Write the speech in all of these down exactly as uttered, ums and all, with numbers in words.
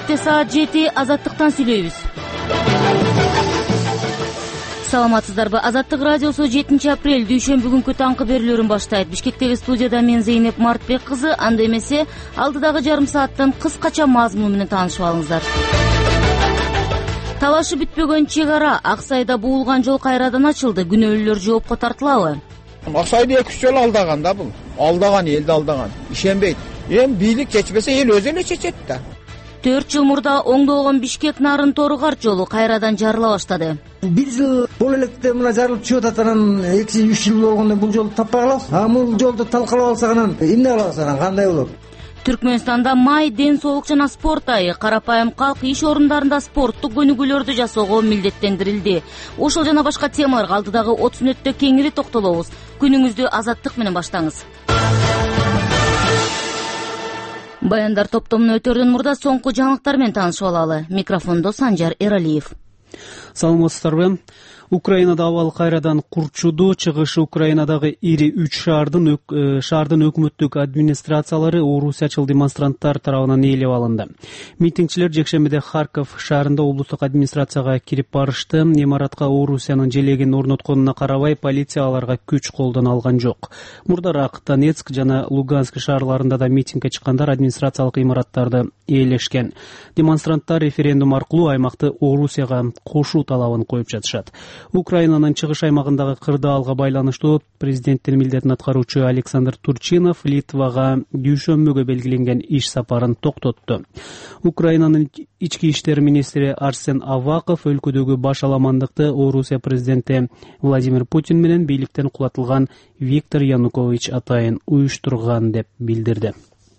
Бишкекте саат жети, Азаттыктан сүйлөйбүз. Саламатсыздарбы? Азаттык радиосу жетинчи апрель дүйшөмбү күнкү таңкы берүүлөрүн баштайт. Бишкектеги студияда мен Зейнеп Мартбек кызы. Анда эмесе алдыдагы жарым сааттан кыскача мазмуну менен таанышып алыңыздар. Талашы бүтпөгөн чек ара Аксайда буулган жол кайрадан ачылды. Күнөөлүүлөр жоопко тартылабы? Аксайды эки үч жолу алдаган да бул. Алдаган, элди алдаган. Ишенбейт. Эми бийлик чечпесе эл өзү эле чечет да. төрт жыл мурда оңдогон Бишкек Нарын Торугарт жолу кайрадан жарыла баштады. Бир жыл боло электе мына жарылып чыгып атат, анан эки үч жыл болгондо бул жолду таппай калабыз. А бул жолду талкалап алсак анан эмне кылабыз, анан кандай болот? Түркмөнстанда май ден соолук жана спорт айы. Карапайым калк иш орундарында спорттук көнүгүүлөрдү жасоого милдеттендирилди. Ошол жана башка темаларга алдыдагы отуз мүнөттө кеңири токтолобуз. Күнүңүздү Азаттык менен баштаңыз. Баяндар топтомуна өтөрдөн мурда соңку жаңылыктар менен таанышып алалы. Микрофондо Санжар Эралиев. Саламатсыздарбы? Украинада абал кайрадан курчуду. Чыгышы Украинадагы ири үч шаардын шаардын өкмөттүк администрациялары орусиячыл демонстранттар тарабынан ээлеп алынды. Митингчилер жекшембиде Харьков шаарында облустук администрацияга кирип барышты. Имаратка Орусиянын желегин орнотконуна карабай полиция аларга күч колдоно алган жок. Мурдараак Донецк жана Луганск шаарларында да митингге чыккандар администрациялык имараттарды ээлешкен. Демонстранттар референдум аркылуу аймакты Орусияга кошуу талабын коюп жатышат. Украинанын чыгыш аймагындагы кырдаалга байланыштуу президенттин милдетин аткаруучу Александр Турчинов Литвага дүйшөмбүгө белгиленген иш сапарын токтотту. Украинанын ички иштер министри Арсен Аваков өлкөдөгү баш аламандыкты Орусия президенти Владимир Путин менен бийликтен кулатылган Виктор Янукович атайын уюштурган деп билдирди.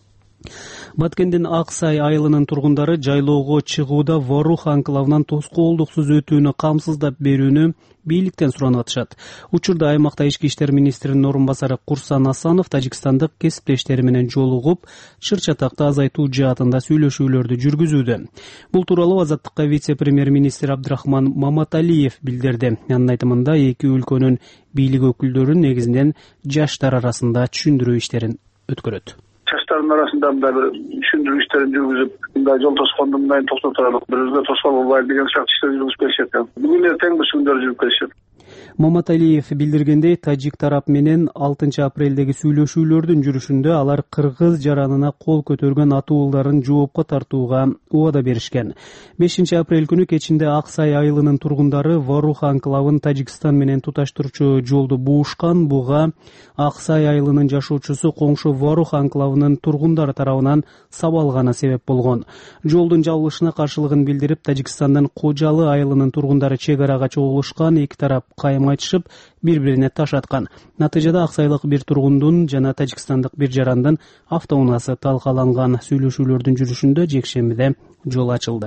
Баткендин Аксай айылынын тургундары жайлоого чыгууда Ворух анклавынан тоскоолдуксуз өтүүнү камсыздап берүүнү бийликтен суранып атышат. Учурда аймакта ички иштер министринин орун басары Курсан Асанов тажикстандык кесиптештери менен жолугуп, чыр-чатакты азайтуу жаатында сүйлөшүүлөрдү жүргүзүүдө. Бул тууралуу Азаттыкка вице-премьер-министр Абдрахман Маматалиев билдирди. Анын айтымында эки өлкөнүн бийлик өкүлдөрү негизинен жаштар арасында түшүндүрүү иштерин өткөрөт. Жаштардын арасында мындай бир түшүндүрүү иштерин жүргүзүп, мындай жол тосконду мындай токтотолуп, бирибизге тоскоол болбайлы деген сыяктуу иштер жүргүзүп келишет. Бүгүн эртең бир күндөр жүрүп келишет. Маматалиев билдиргендей, тажик тарап менен алтынчы апрелдеги сүйлөшүүлөрдүн жүрүшүндө алар кыргыз жаранына кол көтөргөн атуулдарын жоопко тартууга убада беришкен. бешинчи апрель күнү кечинде Аксай айылынын тургундары Ворух анклавын Тажикстан менен туташтырчу жолду буушкан. Буга Аксай айылынын жашоочусу коңшу Ворух анклавынын тургундары тарабынан сабалганы себеп болгон. Жолдун жабылышына каршылыгын билдирип, Тажикстандын Кожалы айылынын тургундары чек арага чогулушкан. Эки тарап кайым айтышып, бири-бирине таш аткан. Натыйжада аксайлык бир тургундун жана тажикстандык бир жарандын автоунаасы талкаланган. Сүйлөшүүлөрдүн жүрүшүндө жекшембиде жол ачылды.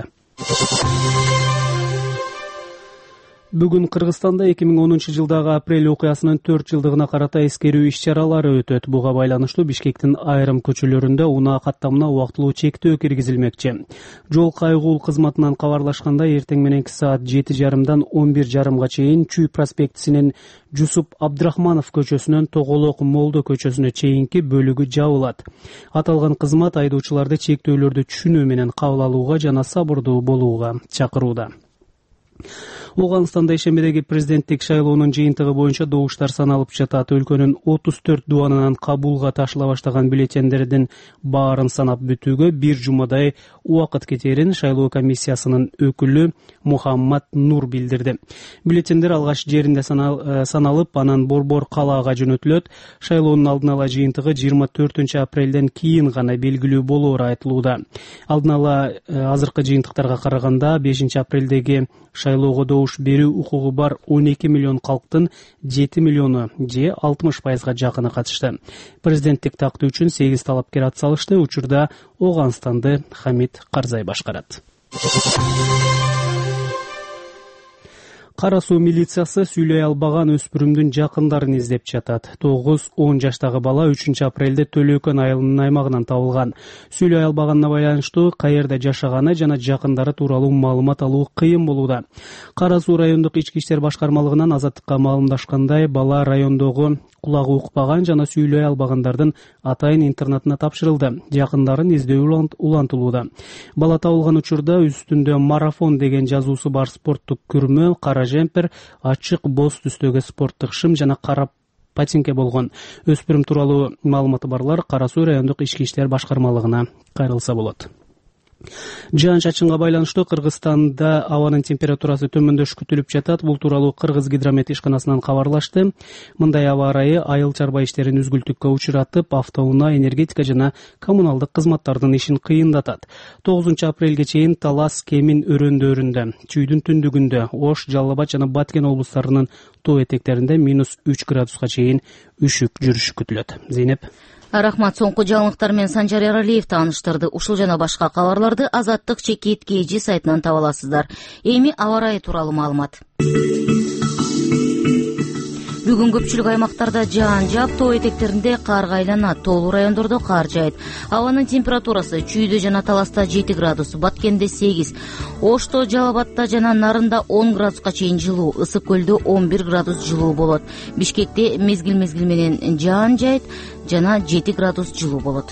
Бүгүн Кыргызстанда эки миң онунчу жылдагы апрель окуясынын төрт жылдыгына карата эскерүү иш-чаралары өтөт. Буга байланыштуу Бишкектин айрым көчөлөрүндө унаа каттамына убактылуу чектөө киргизилмекчи. Жол кайгуул кызматынан кабарлашканда эртең мененки саат жети жарымдан он бир жарымга чейин Чүй проспектисинин Жусуп Абдрахманов көчөсүнөн Тоголок Молдо көчөсүнө чейинки бөлүгү жабылат. Аталган кызмат айдоочуларды чектөөлөрдү түшүнүү менен кабыл алууга жана сабырдуу болууга чакырууда. Оганстанда ишембидеги президенттик шайлоонун жыйынтыгы боюнча добуштар саналып жатат. Өлкөнүн отуз төрт дубанынан кабулга ташыла баштаган бюллетендердин баарын санап бүтүүгө бир жумадай убакыт кетерин шайлоо комиссиясынын өкүлү Мухаммад Нур билдирди. Бюллетендер алгач жеринде саналып, анан Борбор калаага жөнөтүлөт. Шайлоонун алдын ала жыйынтыгы жыйырма төртүнчү апрелден кийин гана белгилүү болоору айтылууда. Алдын ала азыркы жыйынтыктарга караганда бешинчи апрелдеги шайлоого добуш берүү укугу бар он эки миллион калктын жети миллиону же алтымыш пайызга жакыны катышты. Президенттик такты үчүн сегиз талапкер ат салышты. Учурда Оганстанды Хамид Карзай башкарат. Кара Суу милициясы сүйлөй албаган өспүрүмдүн жакындарын издеп жатат. тогуз он жаштагы бала үчүнчү апрелде Төлөкөн айылынын аймагынан табылган. Сүйлөй албаганына байланыштуу каерде жашаганы жана жакындары тууралуу маалымат алуу кыйын болууда. Кара Суу райондук ички иштер башкармалыгынан Азаттыкка маалымдашкандай, бала райондогу кулагы укпаган жана сүйлөй албагандардын атайын интернатына тапшырылды. Жакындарын издөө улантылууда. Бала табылган учурда үстүндө марафон деген жазуусу бар спорттук күрмө, кара жемпер, ачык боз түстөгү спорттук шым жана кара патинке болгон. Өспүрүм тууралуу маалыматы барлар Кара Суу райондук ички иштер башкармалыгына кайрылса болот. Жаан-чачынга байланыштуу Кыргызстанда абанын температурасы төмөндөш күтүлүп жатат. Бул тууралуу Кыргыз гидромет ишканасынан кабарлашты. Мындай аба ырайы айыл чарба иштерин үзгүлтүккө учуратып, автоунаа, энергетика жана коммуналдык кызматтардын ишин кыйындатат. тогузунчу апрелге чейин Талас, Кемин өрөндөрүндө, Чүйдүн түндүгүндө, Ош, Жалал Абад жана Баткен облустарынын тоо этектеринде минус үч градуска чейин үшүк жүрүшү күтүлөт. Зейнеп. Рахмат. Соңку жаңылыктар менен Санжар Эралиев тааныштырды. Ушул жана башка кабарларды Азаттык чекит кж сайтынан таба аласыздар. Эми аба ырайы тууралуу маалымат. Бүгүн көпчүлүк аймактарда жаан жаап, тоо этектеринде кар айланат, тоолуу райондордо кар жайт. Абанын температурасы Чүйдө жана Таласта жети градус, Баткенде сегиз, Ошто, Жалал Абадта жана Нарында он градуска чейин жылуу, Ысык көлдө он бир градус жылуу болот. Бишкекте мезгил-мезгил менен жаан жайт жана жети градус жылуу болот.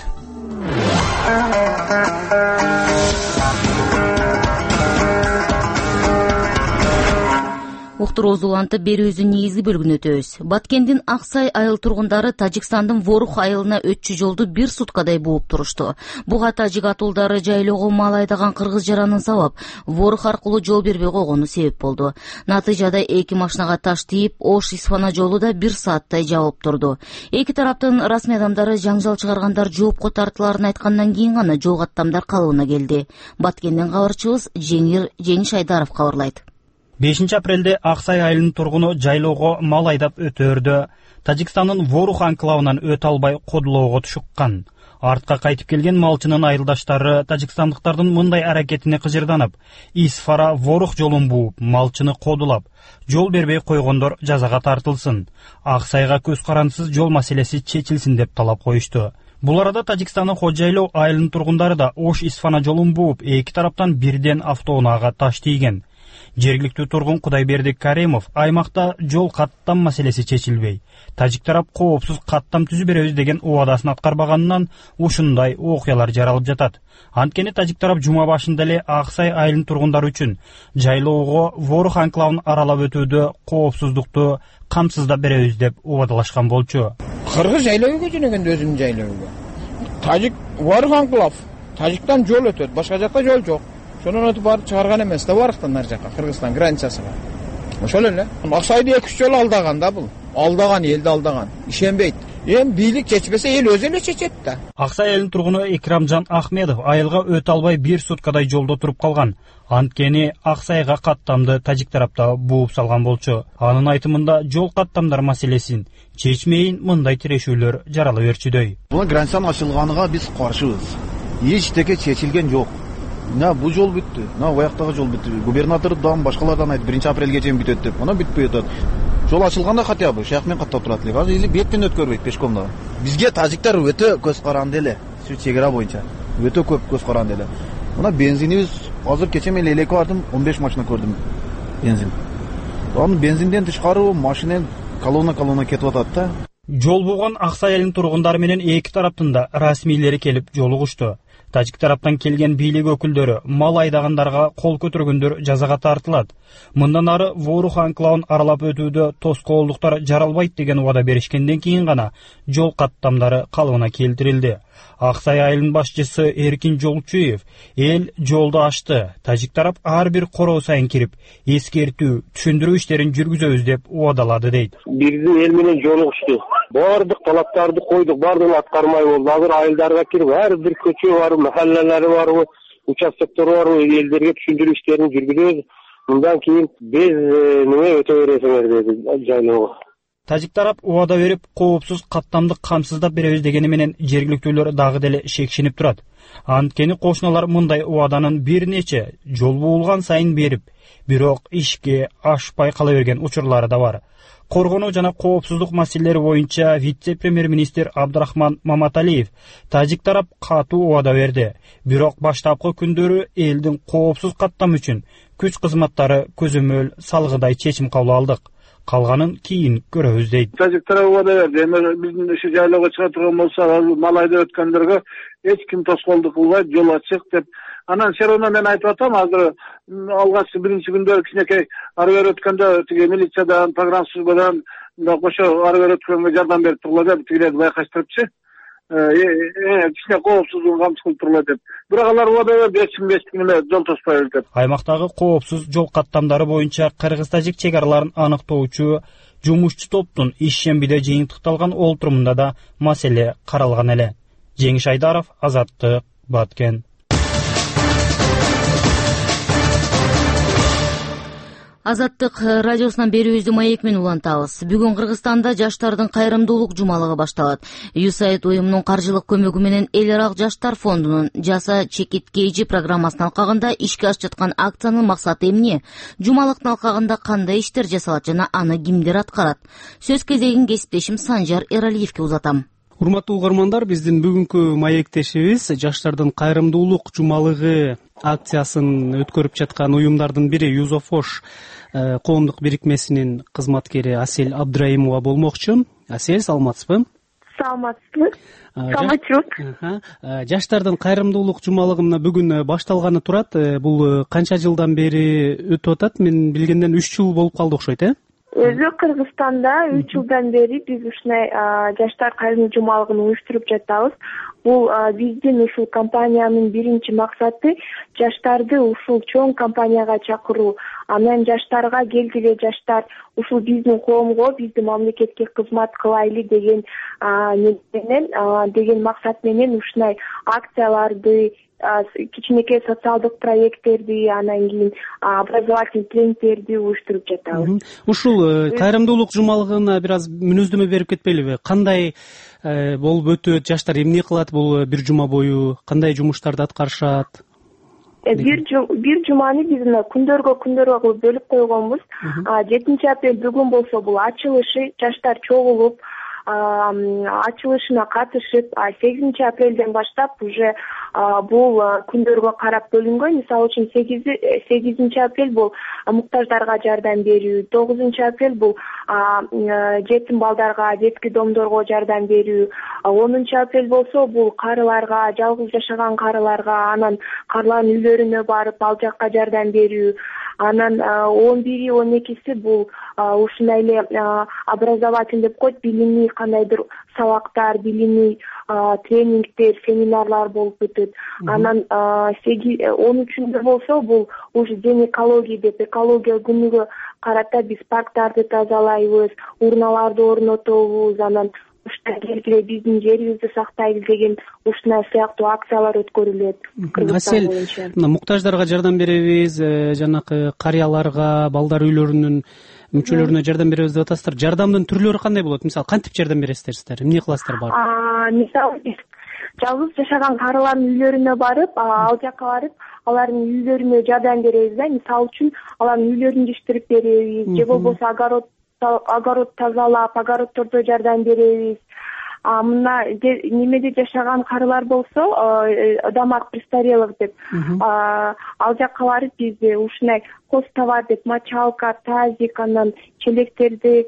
Уктуруубузду улантып берүүбүздүн негизги бөлүгүнө өтөбүз. Баткендин Аксай айыл тургундары Тажикстандын Ворух айылына өтчү жолду бир суткадай бууп турушту. Буга тажик атуулдары жайлоого мал айдаган кыргыз жаранын сабап, Ворух аркылуу жол бербей койгону себеп болду. Натыйжада эки машинага таш тийип, Ош-Исфана жолу да бир сааттай жабылып турду. Эки тараптын расмий адамдары жаңжал чыгаргандар жоопко тартыларын айткандан кийин гана жол каттамдар калыбына келди. Баткенден кабарчыбыз Жеңиш Айдаров кабарлайт. бешинчи апрелде Аксай айылынын тургуну жайлоого мал айдап өтөөрдө Тажикстандын Ворух анклавынан өтө албай кодулоого тушуккан. Артка кайтып келген малчынын айылдаштары тажикстандыктардын мындай аракетине кыжырданып, Исфара Ворух жолун бууп, малчыны кодулап, жол бербей койгондор жазага тартылсын. Аксайга көз карандысыз жол маселеси чечилсин деп талап коюшту. Бул арада Тажикстандын Хожайлоо айылынын тургундары да Ош-Исфана жолун бууп, эки тараптан бирден автоунаага таш тийген. Жергиликтүү тургун Кудайбердик Каримов аймакта жол каттам маселеси чечилбей, тажик тарап коопсуз каттам түзүп беребиз деген убадасын аткарбаганынан ушундай окуялар жаралып жатат. Анткени тажик тарап жума башында эле Аксай айылынын тургундары үчүн жайлоого Ворух анклавын аралап өтүүдө коопсуздукту камсыздап беребиз деп убадалашкан болчу. Кыргыз жайлоого жөнөгөндө өзүнүн жайлоого. Тажик Ворух анклав, тажиктан жол өтөт, башка жакка жол жок. Шонун өтүп барып чыгарган эмес да Воруктан нар жакка, Кыргызстан границасына. Ошол эле. Аксайды эки үч жолу алдаган да бул. Алдаган, элди алдаган. Ишенбейт. Эми бийлик чечпесе эл өзү эле чечет да. Аксай айылынын тургуну Экрамжан Ахмедов айылга өтө албай бир суткадай жолдо туруп калган. Анткени Аксайга каттамды тажик тарапта бууп салган болчу. Анын айтымында жол каттамдар маселесин чечмейин мындай тирешүүлөр жарала берчүдөй. Бул границанын ачылганыга биз каршыбыз. Эчтеке чечилген жок. На бул жол бүттү, на ояктагы жол бүттү. Губернатордан башкалардан айтып биринчи апрелге чейин бүтөт деп, ана бүтпөй атат. Жол ачылганда хотя бы шаяк менен каттап турат элек. Азыр беттен өткөрбөйт пешком да. Бизге тажиктар өтө көз каранды эле. Шу чек ара боюнча өтө көп көз каранды эле. Мына бензинибиз азыр кече мен элекке бардым, он беш машина көрдүм. Бензин. Анын бензинден тышкары машина колонна колонна кетип атат да. Жол болгон Аксай айылынын тургундары менен эки тараптын да расмийлери келип жолугушту. Тажик тараптан келген бийлик өкүлдөрү мал айдагандарга кол көтөргөндөр жазага тартылат. Мындан ары Ворух анклавын аралап өтүүдө тоскоолдуктар жаралбайт деген убада беришкенден кийин гана жол каттамдары калыбына келтирилди. Аксай айылынын башчысы Эркин Жолчуев эл жолду ачты. Тажик тарап ар бир короо сайын кирип, эскертүү, түшүндүрүү иштерин жүргүзөбүз деп убадалады дейт. Биздин эл менен жолугушту. Бардык талаптарды койдук, бардыгын аткармай болду. Азыр айылдарга кирип, ар бир көчө бар, махаллалары бар, участоктор бар, элдерге түшүндүрүү иштерин жүргүзөбүз. Мындан кийин без неме өтө бересиңер деди жайлоого. Тажик тарап убада берип, коопсуз каттамды камсыздап беребиз дегени менен жергиликтүүлөр дагы деле шекшинип турат. Анткени кошуналар мындай убаданын бир нече жол буулган сайын берип, бирок ишке ашпай кала берген учурлары да бар. Коргонуу жана коопсуздук маселелери боюнча вице-премьер-министр Абдрахман Маматалиев тажик тарап катуу убада берди. Бирок баштапкы күндөрү элдин коопсуз каттам үчүн күч кызматтары көзөмөл салгыдай чечим кабыл алдык. Калганын кийин көрөбүз дейт. Тажик тарап убада берди. Эми биздин ушу жайлоого чыга турган болсо, мал айдап өткөндөргө эч ким тоскоолдук кылбайт, жол ачык деп. Анан Шероно мен айтып атам, азыр алгачкы биринчи күндө кичинекей ары бери өткөндө тиги милициядан, погран службадан кошо ары бери өткөнгө жардам берип тургула деп тигилерди байкаштырыпчы. Кичине коопсуздугун камсыз кылып тургула деп. Бирок алар убада берди, эч ким эчтеке эле жол тоспойбуз деп. Аймактагы коопсуз жол каттамдары боюнча кыргыз-тажик чек араларын аныктоочу жумушчу топтун иш-шембиде жыйынтыкталган олтурумунда да маселе каралган эле. Жеңиш Айдаров, Азаттык, Баткен. Азаттык радиосунан берүүбүздү маек менен улантабыз. Бүгүн Кыргызстанда жаштардын кайрымдуулук жумалыгы башталат. ю эс эй ай ди уюмунун каржылык көмөгү менен Эл арак жаштар фондунун Жаса чекиткейчи программасынын алкагында ишке ашып жаткан акциянын максаты эмне? Жумалыктын алкагында кандай иштер жасалат жана аны кимдер аткарат? Сөз кезегин кесиптешим Санжар Эралиевке узатам. Урматтуу угармандар, биздин бүгүнкү маектешибиз жаштардын кайрымдуулук жумалыгы акциясын өткөрүп жаткан уюмдардын бири Юзофош коомдук бирикмесинин кызматкери Асель Абдраимова болмокчу. Асель, саламатсызбы? Саламатсызбы. Саламатчылык. Жаштардын кайрымдуулук жумалыгы мына бүгүн башталганы турат. Бул канча жылдан бери өтүп атат? Мен билгенден үч жыл болуп калды окшойт, э? Өзү Кыргызстанда үч жылдан бери биз ушундай жаштар кайрымдуу жумалыгын уюштуруп жатабыз. Бул биздин ушул компаниянын биринчи максаты жаштарды ушул чоң компанияга чакыруу. Анан жаштарга келгиле жаштар ушул биздин коомго, биздин мамлекетке кызмат кылайлы деген менен деген максат менен ушундай акцияларды, кичинекей социалдык проекттерди, анан кийин образовательный тренингтерди уюштуруп жатабыз. Ушул кайрымдуулук жумалыгына бир аз мүнөздөмө берип кетпейлиби? Кандай болуп өтөт, жаштар эмне кылат бул бир жума бою, кандай жумуштарды аткарышат? Бир бир жуманы биз күндөргө күндөргө кылып бөлүп койгонбуз. жетинчи апрель бүгүн болсо бул ачылышы, жаштар чогулуп ачылышына катышып, сегизинчи апрелден баштап уже бул күндөргө карап бөлүнгөн. Мисалы үчүн сегизинчи апрель бул муктаждарга жардам берүү, тогузунчу апрель бул жетим балдарга, детский домдорго жардам берүү, онунчу апрель болсо бул карыларга, жалгыз жашаган карыларга, анан карлардын үйлөрүнө барып ал жакка жардам берүү. Анан он бири он экиси бул ушундай эле образовательный деп коет, билимий кандайдыр сабактар, билимий тренингдер, семинарлар болуп өтөт. Анан он үчүндө болсо бул уже день экологии деп экология күнүгө карата биз парктарды тазалайбыз, урналарды орнотобуз, анан ушундай келгиле биздин жерибизди сактайлы деген ушундай сыяктуу акциялар өткөрүлөт. Асель, муктаждарга жардам беребиз, жанакы карыяларга, балдар үйлөрүнүн мүчөлөрүнө жардам беребиз деп атасыздар. Жардамдын түрлөрү кандай болот? Мисалы, кантип жардам бересиздер сиздер? Эмне кыласыздар барып? Мисалы, жалгыз жашаган карылардын үйлөрүнө барып, ал жакка барып, алардын үйлөрүнө жардам беребиз да. Мисалы үчүн алардын үйлөрүн жыштырып беребиз, же болбосо огород огород тазалап, огороддордо жардам беребиз. Мына немеде жашаган карылар болсо, домах престарелых деп, ал жакка барып биз ушундай коз товар деп мочалка, тазик, анан челектерди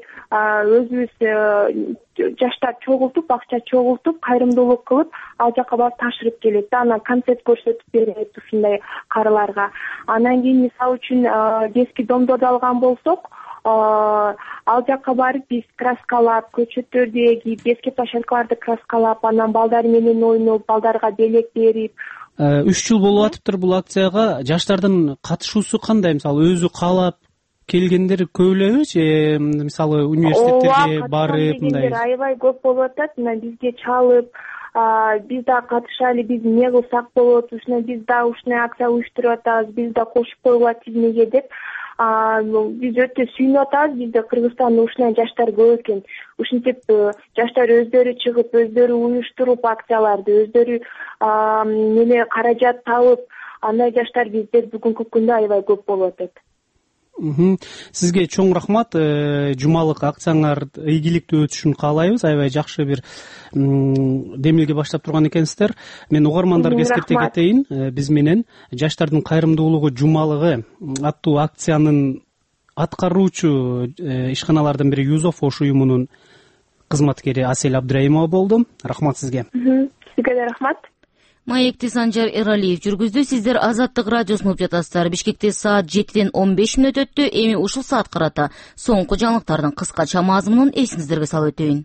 өзүбүз жаштар чогултуп, акча чогултуп, кайрымдуулук кылып, ал жакка барып ташырып келет. Анан концерт көрсөтүп берет ушундай карыларга. Анан кийин мисалы үчүн детский домдорду алган болсок, ал жакка барып биз краскалап, көчөттөрдү, детский площадкаларды краскалап, анан балдар менен ойноп, балдарга белек берип. Үч жыл болуп атыптыр бул акцияга. Жаштардын катышуусу кандай? Мисалы, өзү каалап келгендер көп элеби же мисалы университеттерге барып мындай? Аябай көп болуп атат. Мына бизге чалып, биз да катышалы, биз эмне кылсак болот, ушуна биз да ушундай акция уюштуруп атабыз, биз да кошуп койгула тизмеге деп биз өтө сүйүнүп атабыз. Бизде Кыргызстандын ушундай жаштар көп экен. Ушинтип жаштар өздөрү чыгып, өздөрү уюштуруп акцияларды, өздөрү неме каражат табып, андай жаштар бизде бүгүнкү күндө аябай көп болуп атат. Сизге чоң рахмат. Жумалык акцияңар ийгиликтүү өтүшүн каалайбыз. Аябай жакшы бир демилге баштап турган экенсиздер. Мен угармандарга эскерте кетейин. Биз менен Жаштардын кайрымдуулугу жумалыгы аттуу акциянын аткаруучу ишканалардын бири Юзоф Ош уюмунун кызматкери Асель Абдраимова болду. Рахмат сизге. Сизге да рахмат. Маекти Санжар Эралиев жүргүздү. Сиздер Азаттык радиосун угуп жатасыздар. Бишкекте саат жетиден он беш мүнөт өттү. Эми ушул саат карата соңку жаңылыктардын кыскача мазмунун эсиңиздерге салып өтөйүн.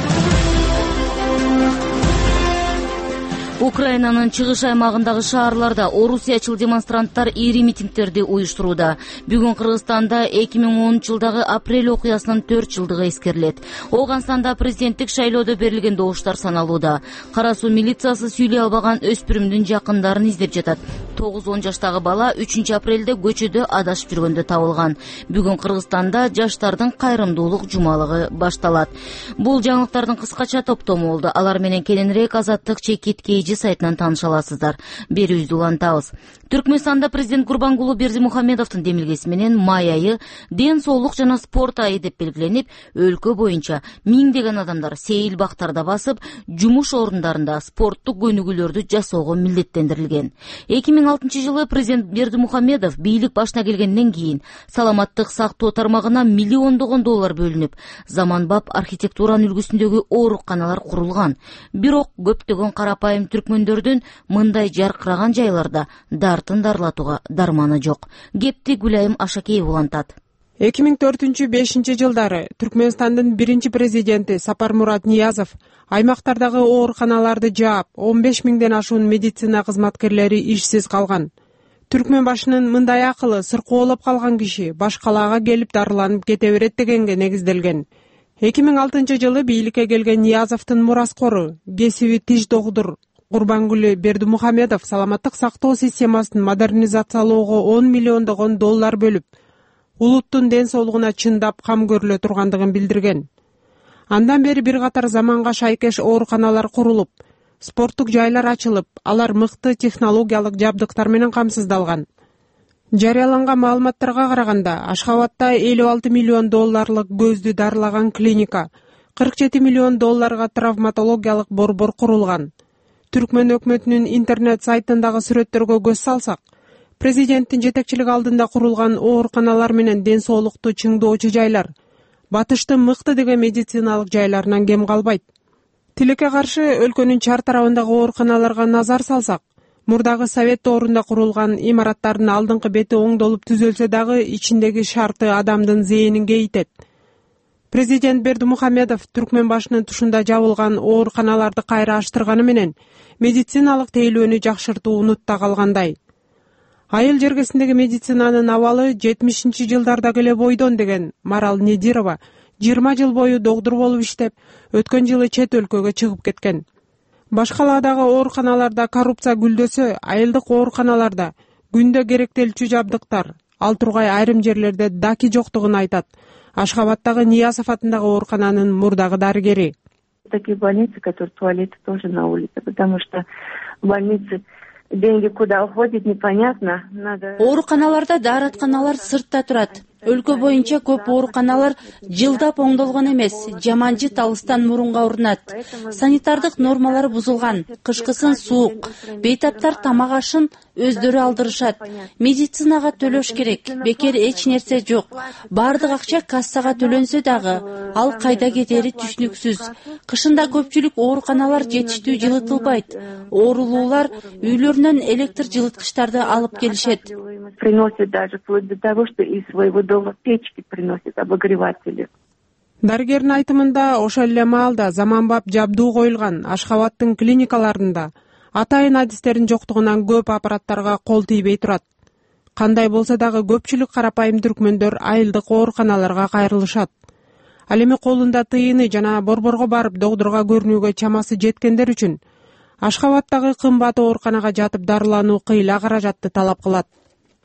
Украинанын чыгыш аймагындагы шаарларда орусиячыл демонстранттар ири митингтерди уюштурууда. Бүгүн Кыргызстанда эки миң онунчу жылдагы апрель окуясынын төрт жылдыгы эскерилет. Ооганстанда президенттик шайлоодо берилген добуштар саналууда. Кара Суу милициясы сүйлөй албаган өспүрүмдүн жакындарын издеп жатат. тогуз он жаштагы бала үчүнчү апрелде көчөдө адашып жүргөндө табылган. Бүгүн Кыргызстанда жаштардын кайрымдуулук жумалыгы башталат. Бул жаңылыктардын кыскача топтому болду. Алар менен кененирээк Азаттык чекит кейжи сайтынан тааныша аласыздар. Берүүбүздү улантабыз. Түркмөнстанда президент Гурбангулы Бердимухамедовдун демилгеси менен май айы ден соолук жана спорт айы деп белгиленип, өлкө боюнча миңдеген адамдар сейил бактарда басып, жумуш орундарында спорттук көнүгүүлөрдү жасоого милдеттендирилген. эки миң алтынчы жылы президент Бердимухамедов бийлик башына келгенден кийин саламаттык сактоо тармагына миллиондогон доллар бөлүнүп, заманбап архитектуранын үлгүсүндөгү ооруканалар курулган. Бирок көптөгөн карапайым түркмөндөрдүн мындай жаркыраган жайларда дартын дарлатууга дарманы жок. Кепти Гүлайым Ашакеев улантат. эки миң төртүнчү бешинчи жылдары Түркмөнстандын биринчи президенти Сапармурат Ниязов аймактардагы ооруканаларды жаап, он беш миңден ашуун медицина кызматкерлери ишсиз калган. Түркмөн башынын мындай акылы сыркоолоп калган киши баш калаага келип дарыланып кете берет дегенге негизделген. эки миң алтынчы жылы бийликке келген Ниязовдун мураскору, кесиби тиш докудур Гурбангулы Бердимухамедов саламаттык сактоо системасын модернизациялоого он миллиондогон доллар бөлүп, улуттун ден соолугуна чындап кам көрүлө тургандыгын билдирген. Андан бери бир катар заманга шайкеш ооруканалар курулуп, спорттук жайлар ачылып, алар мыкты технологиялык жабдыктар менен камсыздалган. Жарыяланган маалыматтарга караганда, Ашхабадда элүү алты миллион долларлык көздү дарылаган клиника, кырк жети миллион долларга травматологиялык борбор курулган. Түркмөн өкмөтүнүн интернет сайтындагы сүрөттөргө көз салсак, президенттин жетекчилиги алдында курулган ооруканалар менен ден соолукту чыңдоочу жайлар батыштын мыкты деген медициналык жайларынан кем калбайт. Тилекке каршы өлкөнүн чар тарабындагы ооруканаларга назар салсак, мурдагы совет доорунда курулган имараттардын алдыңкы бети оңдолуп түзөлсө дагы ичиндеги шарты адамдын зээнин кейитет. Президент Бердимухамедов Түркмөн башынын тушунда жабылган ооруканаларды кайра ачтырганы менен медициналык тейлөөнү жакшыртуу унутта калгандай. Айыл жергесиндеги медицинанын абалы жетимишинчи жылдардагы эле бойдон деген Марал Недирова жыйырма жыл бою догдур болуп иштеп, өткөн жылы чет өлкөгө чыгып кеткен. Башкаладагы ооруканаларда коррупция гүлдөсө, айылдык ооруканаларда күндө керектелчү жабдыктар, ал тургай айрым жерлерде даки жоктугун айтат. Ашхабаддагы Ниязов атындагы оорукананын мурдагы дарыгери. Такие больницы, которые туалеты тоже на улице, потому что в больнице деньги куда уходят, непонятно. Надо... Ооруканаларда дааратканалар сыртта турат. Өлкө боюнча көп ооруканалар жылдап оңдолгон эмес, жаман жыт алыстан мурунга урунат. Санитардык нормалар бузулган, кышкысын суук, бейтаптар тамак ашын өздөрү алдырышат. Медицинага төлөш керек, бекер эч нерсе жок. Бардык акча кассага төлөнсө дагы, ал кайда кетери түшүнүксүз. Кышында көпчүлүк ооруканалар жетиштүү жылытылбайт. Оорулуулар үйлөрүнөн электр жылыткычтарды алып келишет. Приносят даже вплоть до того, что из своего дома печки приносят, обогреватели. Дарыгердин айтымында ошол эле маалда заманбап жабдуу коюлган Ашхабаддын клиникаларында атайын адистердин жоктугунан көп аппараттарга кол тийбей турат. Кандай болсо дагы көпчүлүк карапайым түркмөндөр айылдык ооруканаларга кайрылышат. Ал эми колунда тыйыны жана борборго барып догдурга көрүнүүгө чамасы жеткендер үчүн Ашхабаддагы кымбат ооруканага жатып дарылануу кыйла каражатты талап кылат.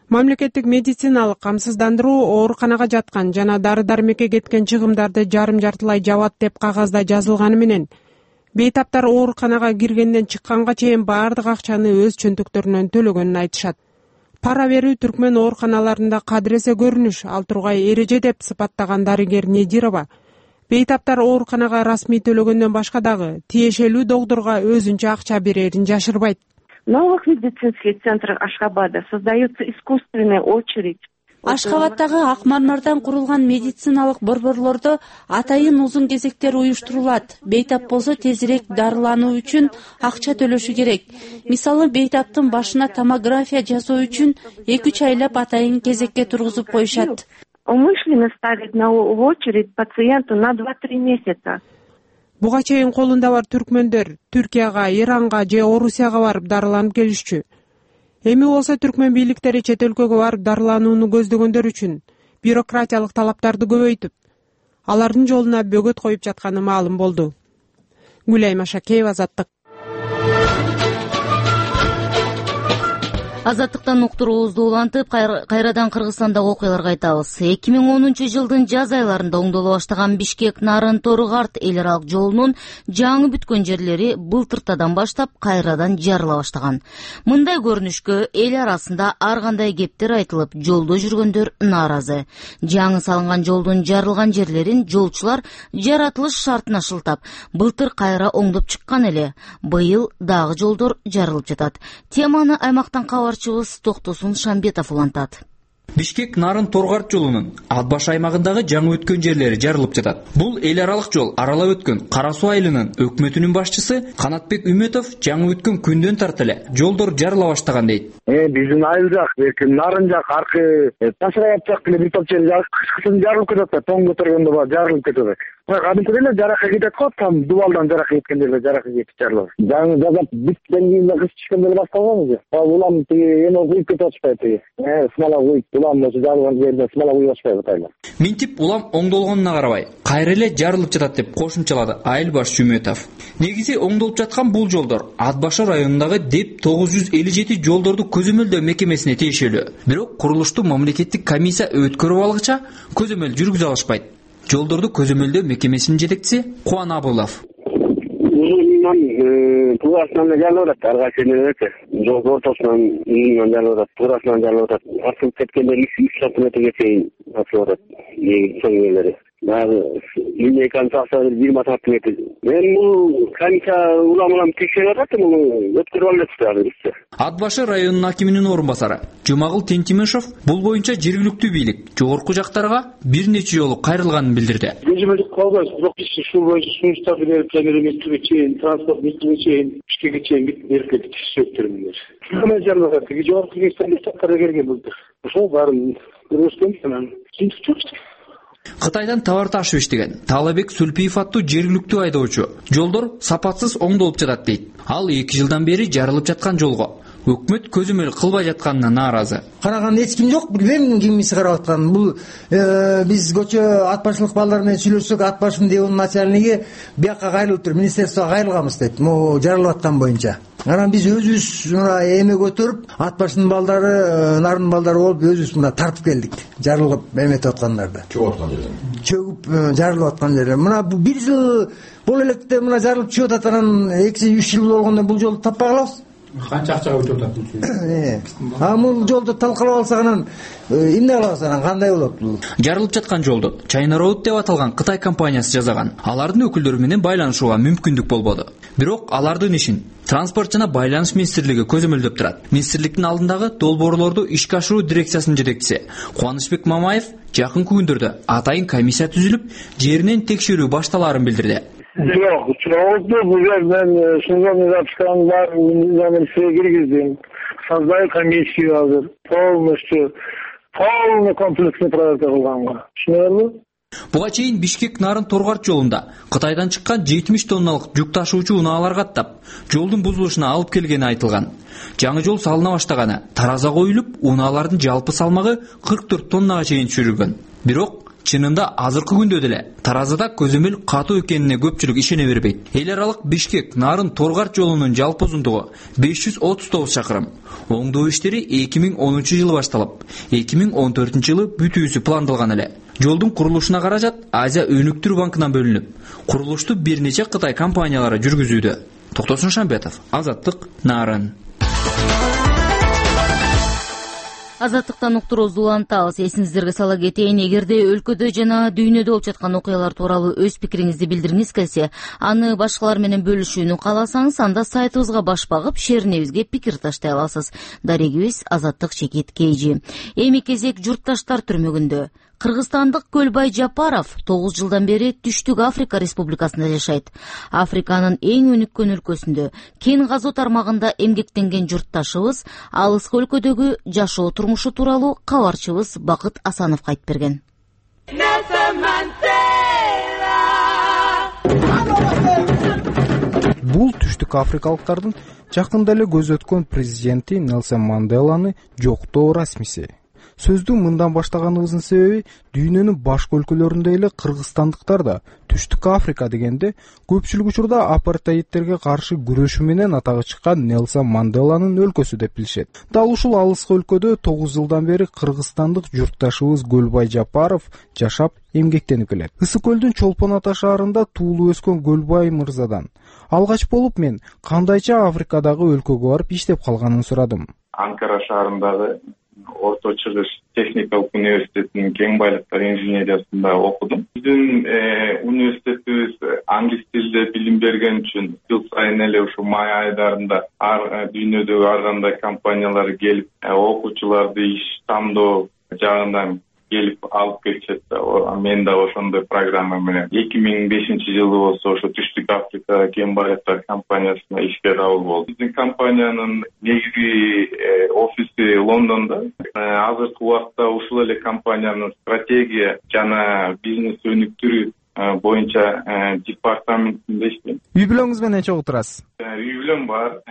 Мамлекеттик медициналык камсыздандыруу ооруканага жаткан жана дары дармекке кеткен чыгымдарды жарым жартылай жабат деп кагазда жазылганы менен бейтаптар ооруканага киргенден чыкканга чейин баардык акчаны өз чөнтөктөрүнөн төлөгөнүн айтышат. Пара берүү түркмен ооруканаларында кадыресе көрүнүш, ал тургай эреже деп сыпаттаган дарыгер Недирова бейтаптар ооруканага расмий төлөгөндөн башка дагы тиешелүү доктурга өзүнчө акча берерин жашырбайт. В новых медицинских центрах Ашхабада создается искусственная очередь. Ашхабадтагы ак мармардан курулган медициналык борборлордо атайын узун кезектер уюштурулат. Бейтап болсо тезирээк дарылануу үчүн акча төлөшү керек. Мисалы, бейтаптын башына томография жасоо үчүн эки үч айлап атайын кезекке тургузуп коюшат. Умышленно ставить на очередь пациенту на два-три месяца. Буга чейин колунда бар түркмөндөр Түркияга, Иранга же Орусияга барып дарыланып келишчү. Эми болсо түркмөн бийликтери чет өлкөгө барып дарыланууну көздөгөндөр үчүн бюрократиялык талаптарды көбөйтүп, алардын жолуна бөгөт коюп жатканы маалым болду. Гүлай Машакеева, Азаттык. Азаттыктан уктуруубузду улантып, кайрадан Кыргызстандагы окуяларга айтабыз. эки миң онунчу жылдын жаз айларында оңдоло баштаган Бишкек-Нарын-Торгарт эл аралык жолунун жаңы бүткөн жерлери былтыртадан баштап кайрадан жарыла баштаган. Мындай көрүнүшкө эл арасында ар кандай кептер айтылып, жолдо жүргөндөр нааразы. Жаңы салынган жолдун жарылган жерлерин жолчулар жаратылыш шартына шылтап, былтыр кайра оңдоп чыккан эле. Быйыл дагы жолдор жарылып жатат. Теманы аймактан кабарчыбыз Токтосун Шамбетов улантат. Бишкек-Нарын-Торгарт жолунун Ат баш аймагындагы жаңы өткөн жерлери жарылып жатат. Бул эл аралык жол аралап өткөн Кара Суу айылынын өкмөтүнүн башчысы Канатбек Үмөтов жаңы өткөн күндөн тарта эле жолдор жарыла баштаган дейт. Э биздин айыл жак, Нарын жак, аркы Ташрайат жак эле бир топ жер кышкысын жарылып кетет, тоң көтөргөндө бар жарылып кетет. Кадимки эле жарака кетет го, там дубалдан жарака кеткен жерде жарака кетип жарылат. Жаңы жазап биткенден кийин кыш түшкөн деле башталган уже. Улам тиги эми куюп кетип атышпайт тиги. Э смола куюп, улам ошо жарылган жерде смола куюп атышпайт атайлар. Минтип улам оңдолгонуна карабай, кайра эле жарылып жатат деп кошумчалады айыл башчы Үмөтов. Негизи оңдолуп жаткан бул жолдор Ат баш районундагы деп тогуз жүз элүү жети жолдорду көзөмөлдөө мекемесине тиешелүү. Бирок курулушту мамлекеттик комиссия өткөрүп алгыча көзөмөл жүргүзө алышпайт. Жолдорду көзөмөлдөө мекемесинин жетекчиси Кубан Абылов. Uzundan Turasından jarылып атат, ар кайсы нерсе. Жол ортосунан uzundan жарылып атат, Turasынан жарылып атат. Асып кеткендер үч сантиметрге чейин асып атат. Соң жерлери. Баары линейканы сакса жыйырма сантиметр. Мен бул канча улам-улам текшерип атат, муну өткөрүп алышты. Ат башы районунун акиминин орун басары Жумагул Тентимишев бул боюнча жергиликтүү бийлик жогорку жактарга бир нече жолу кайрылганын билдирди. Көзөмөлдүк калбайбыз, бирок биз ушул боюнча сунуштарды берип, жөнөтүүгө чейин, транспорт министрге чейин, Бишкекке чейин берип кетtik сөктөрүмдөр. Көмө жарылат, тиги жогорку кеңештен сактары келген булду. Ошол баарын көрүшкөн менен синтип Кытайдан товар ташып иштеген Таалабек Сүлпиев аттуу жергиликтүү айдоочу жолдор сапатсыз оңдолуп жатат дейт. Ал эки жылдан бери жарылып жаткан жолго өкмөт көзөмөл кылбай жатканына нааразы. Караган эч ким жок, билбейм кимиси карап атканын. Бул биз көчө ат башчылык балдар менен сүйлөшсөк, ат башын деонун начальниги бияка кайрылып тур, министрликке кайрылганбыз дейт. Могу жарылып аткан боюнча. Анан биз өзүбүз мына эме көтөрүп, ат башынын балдары, нарын балдары болуп өзүбүз мына тартып келдик. Жарылып эметип аткандарды. Чөгүп аткан жерден. Чөгүп жарылып аткан жерден. Мына бул бир жыл бул электе мына жарылып чыгып атат, анан эки үч жыл болгондо бул жолду таппай калабыз. Канча акчага өтүп атат бул? А бул жолду талкалап алсак анан эмне кылабыз, анан кандай болот бул? Жарылып жаткан жолду China Road деп аталган Кытай компаниясы жасаган. Алардын өкүлдөрү менен байланышууга мүмкүндүк болбоду. Бирок алардын ишин Транспорт жана байланыш министрлиги көзөмөлдөп турат. Министрликтин алдындагы долбоорлорду ишке ашыруу дирекциясынын жетекчиси Кубанычбек Мамаев жакынкы күндөрдө атайын комиссия түзүлүп, жеринен текшерүү башталаарын билдирди. Yok, çoğunlukla bu yerden sunumlarını yapışkanlar, yani size girgizdim. Создаю комиссию hazır. Полностью, полный комплексный проект кылганга. Түшүнөбүзбү? Буга чейин Бишкек-Нарын-Торгарт жолунда Кытайдан чыккан жетимиш тонналык жүк ташуучу унаалар каттап, жолдун бузулушуна алып келгени айтылган. Жаңы жол салына баштаганы тараза коюлуп, унаалардын жалпы салмагы кырк төрт тоннага чейин түшүрүлгөн. Бирок чынында азыркы күндө деле Таразда көзөмөл катуу экенине көпчүлүк ишене бербейт. Эл аралык Бишкек Нарын Торгар жолунун жалпы узундугу беш жүз отуз тогуз шакырым. Оңдоо иштери эки миң онунчу жылы башталып, эки миң он төртүнчү жылы бүтүүсү пландалган эле. Жолдун курулушуна каражат Азия өнүктүрүү банкынан бөлүнүп, курулушту бир нече Кытай компаниялары жүргүзүүдө. Токтосун Шамбетов, Азаттык, Нарын. Азаттыктан уктурууз улантабыз. Эсиңиздерге сала кетейин, эгерде өлкөдө жана дүйнөдө болуп жаткан окуялар тууралуу өз пикириңизди билдиргиңиз келсе, аны башкалар менен бөлүшүүнү кааласаңыз, анда сайтыбызга баш багып, шеринебизге пикир таштай аласыз. Дарегибиз Азаттык Чекит Кейжи. Эми кезек журтташтар түрмөгүндө. Кыргызстандык Көлбай Жапаров тогуз жылдан бери Түштүк Африка Республикасында жашайт. Африканын эң өнүккөн өлкөсүндө кен казуу тармагында эмгектенген журтташыбыз алыскы өлкөдөгү жашоо турмушу тууралуу кабарчыбыз Бакыт Асановго айтып берген. Бул түштүк африкалыктардын жакында эле көз өткөн президенти Нелсон Манделаны жоктоо расмиси. Сөздү мындан баштаганыбыздын себеби дүйнөнүн башка өлкөлөрүндө эле кыргызстандыктар да Түштүк Африка дегенде көпчүлүк учурда апартеидтерге каршы күрөшүү менен атагы чыккан Нелсон Манделанын өлкөсү деп билишет. Дал ушул алыскы өлкөдө тогуз жылдан бери кыргызстандык журтташыбыз Көлбай Жапаров жашап эмгектенип келет. Ысык көлдүн Чолпон Ата шаарында туулуп өскөн Көлбай мырзадан алгач болуп мен кандайча Африкадагы өлкөгө барып иштеп калганын сурадым. Анкара шаарындагы Орто чыгыш техникалык университетинин кең байлыктар инженериясында окудум. Биздин университетибиз англис тилинде билим берген үчүн жыл сайын эле ушу май айдарында ар дүйнөдөгү ар кандай компаниялар келип окуучуларды иш тандоо жагынан келип алып келишет. Мен да ошондой программа менен эки миң бешинчи жылы болсо ошо Түштүк Африка кен байлыктар компаниясына ишке кабыл болдум. Биздин компаниянын негизги офиси Лондондо. Азыркы убакта ушул эле компаниянын стратегия жана бизнес өнүктүрүү боюнча департаментинде иштейм. Үй бүлөңүз менен нече отурасыз? Үй бүлөм бар.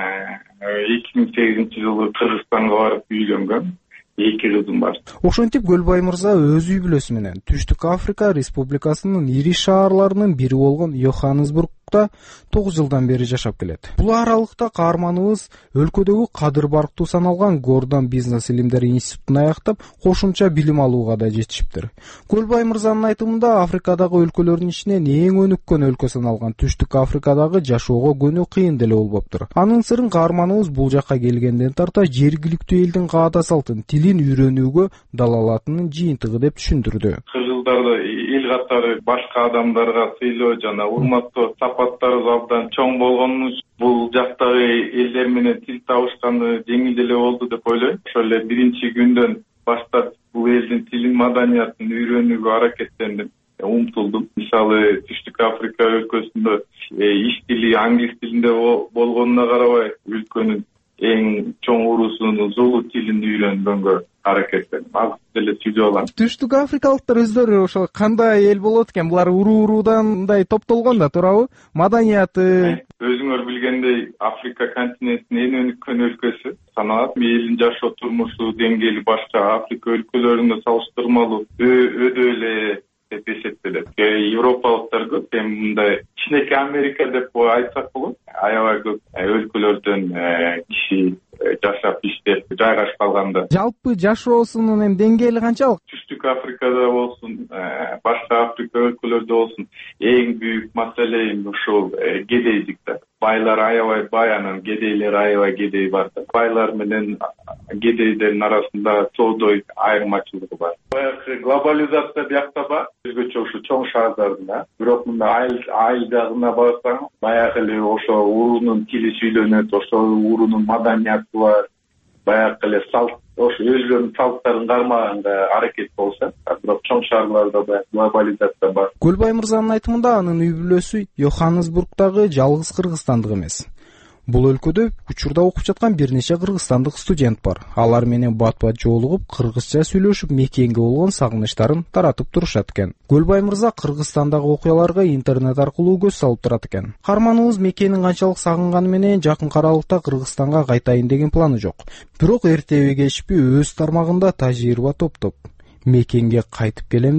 эки миң сегизинчи жылы Кыргызстанга барып үйлөнгөм. Эки кызым бар. Ошентип Көлбай мырза өз үй бүлөсү менен Түштүк Африка Республикасынын ири шаарларынын бири болгон Йоханнесбургда тогуз жылдан бери жашап келет. Бул аралыкта каарманыбыз өлкөдөгү кадыр барктуу саналган Гордон бизнес илимдери институтун аяктап, кошумча билим алууга да жетишиптир. Көлбай мырзанын айтымында Африкадагы өлкөлөрдүн ичинен эң өнүккөн өлкө саналган Түштүк Африкадагы жашоого көнүү кыйын деле болбоптур. Анын сырын каарманыбыз бул жакка келгенден тарта жергиликтүү элдин каада салтын, тилин үйрөнүүгө далалатынын жыйынтыгы деп түшүндүрдү. Кыргыздарда эл катары башка адамдарга сыйлоо жана урматтоо сапаттары абдан чоң болгону үчүн бул жактагы элдер менен тил табышканы жеңил деле болду деп ойлойм. Ошол эле биринчи күндөн баштап бул элдин тилин, маданиятын үйрөнүүгө аракеттендим, умтулдум. Мисалы Түштүк Африка өлкөсүндө иш тили англис тилинде болгонуна карабай өлкөнүн эң чоң уруусунун зулу тилин үйрөнгөнгө аракеттендим. Аз деле сүйлөй алам. Түштүк африкалыктар өздөрү ошо кандай эл болот экен? Булар уруу-уруудан мындай топтолгон да, туурабы? Маданияты. Өзүңөр билгендей, Африка континентинин эң өнүккөн өлкөсү саналат. Элдин жашоо турмушу деңгээли башка Африка өлкөлөрүнө салыштырмалуу өдө эле деп эсептелет. Европалыктар көп, эми мындай кичинекей Америка деп айтсак болот. Аябай көп өлкөлөрдөн киши жашап иштеп жайгашып калганда. Жалпы жашоосунун эми деңгээли канчалык? Түштүк Африкада болсун, башка Африка өлкөлөрдө болсун, эң büyük маселе ушул кедейлик да. Байлар аябай бай, анан кедейлер аябай кедей бар да. Байлар менен кедейлердин арасында соодой айырмачылыгы бар. Баягы глобализация биякта бар, өзгөчө ушу чоң шаардардын, бирок мында айыл айыл жагына барсаң, баягы эле ошо уруунун тили сүйлөнөт, ошо уруунун маданияты бар, баягы эле салт, ошо өзгөрүнүн салттарын кармаганга аракет болсо, бирок чоң шаарларда да глобализация бар. Көлбай мырзанын айтымында анын үй бүлөсү Йоханнесбургдагы жалгыз кыргызстандык эмес. Бул өлкөдө учурда окуп жаткан бир нече кыргызстандык студент бар. Алар менен бат-бат жолугуп, кыргызча сүйлөшүп, мекенге болгон сагынычтарын таратып турушат экен. Көлбай мырза Кыргызстандагы окуяларга интернет аркылуу көз салып турат экен. Карманыбыз мекенин канчалык сагынганы менен жакын аралыкта Кыргызстанга кайтайын деген планы жок. Бирок эртеби кечпи өз тармагында тажрыйба топтоп, мекенге кайтып келем деп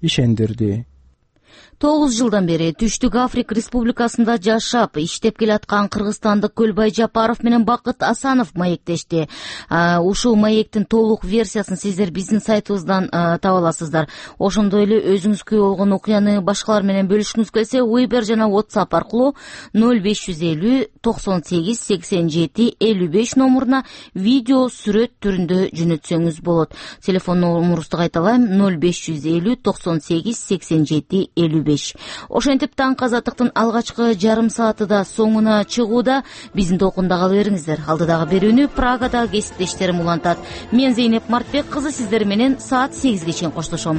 ишендирди. тогуз жылдан бери Түштүк Африка Республикасында жашап иштеп келаткан кыргызстандык Көлбай Жапаров менен Бакыт Асанов маектешти. Ушул маектин толук версиясын сиздер биздин сайтыбыздан таба аласыздар. Ошондой эле өзүңүз күбө болгон окуяны башкалар менен бөлүшкүңүз келсе, Viber жана WhatsApp аркылуу ноль беш жүз элүү токсон сегиз сексен жети элүү беш номуруна видео сүрөт түрүндө жөнөтсөңүз болот. Телефон номурубузду кайталайм: ноль беш жүз элүү токсон сегиз сексен жети элүү беш. Ошентип таңкы азаттыктын алгачкы жарым сааты да соңуна чыгууда. Биздин толкунда кала бериңиздер. Алдыдагы берүүнү Прагадагы кесиптештерим улантат. Мен Зейнеп Мартбек кызы сиздер менен саат сегизге чейин коштошом.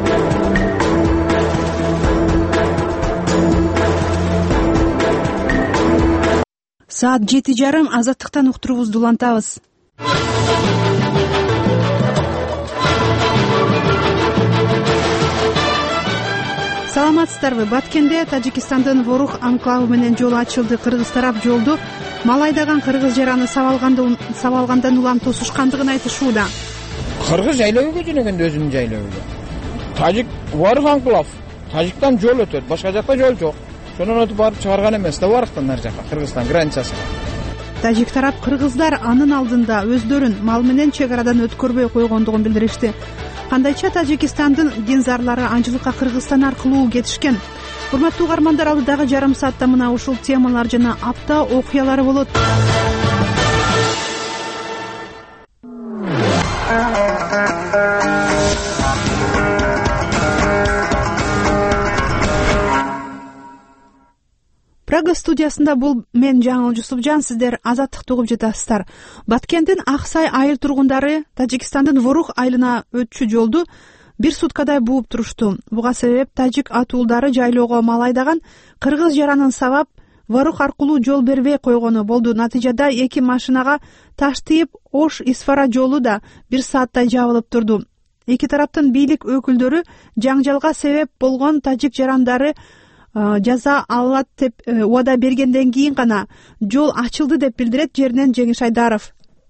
Саат жети жарым азаттыктан уктуруубузду улантабыз. Саламатсыздарбы? Баткенде Тажикстандын Ворух анклавы менен жол ачылды. Кыргыз тарап жолду мал айдаган кыргыз жараны сабалгандан улам тосушкандыгын айтышууда. Кыргыз жайлабыга жөнөгөндө өзүнүн жайлабыга. Тажик Ворух анклав. Тажиктан жол өтөт, башка жакта жол жок. Шонун өтүп барып чыгарган эмес да барыктан нар жака, Кыргызстан границасына. Тажик тарап кыргыздар анын алдында өздөрүн мал менен чек арадан өткөрбөй койгондугун билдиришти. Кандайча Тажикстандын динзарлары анчылыкка Кыргызстан аркылуу кетишкен. Урматтуу угармандар, алдыдагы жарым саатта мына ушул темалар жана апта окуялары болот. Прага студиясында бул мен Жаңыл Жусупжан, сиздер азаттыкты угуп жатасыздар. Баткендин Аксай айыл тургундары Тажикстандын Ворух айылына өтчү жолду бир суткадай бууп турушту. Буга себеп тажик атуулдары жайлоого мал айдаган кыргыз жаранын сабап Ворух аркылуу жол бербей койгону болду. Натыйжада эки машинага таш тыйып, Ош Исфара жолу да бир сааттай жабылып турду. Эки тараптын бийлик өкүлдөрү жаңжалга себеп болгон тажик жарандары жаза алат деп убада бергенден кийин гана жол ачылды деп билдирет жеринен Жеңиш Айдаров.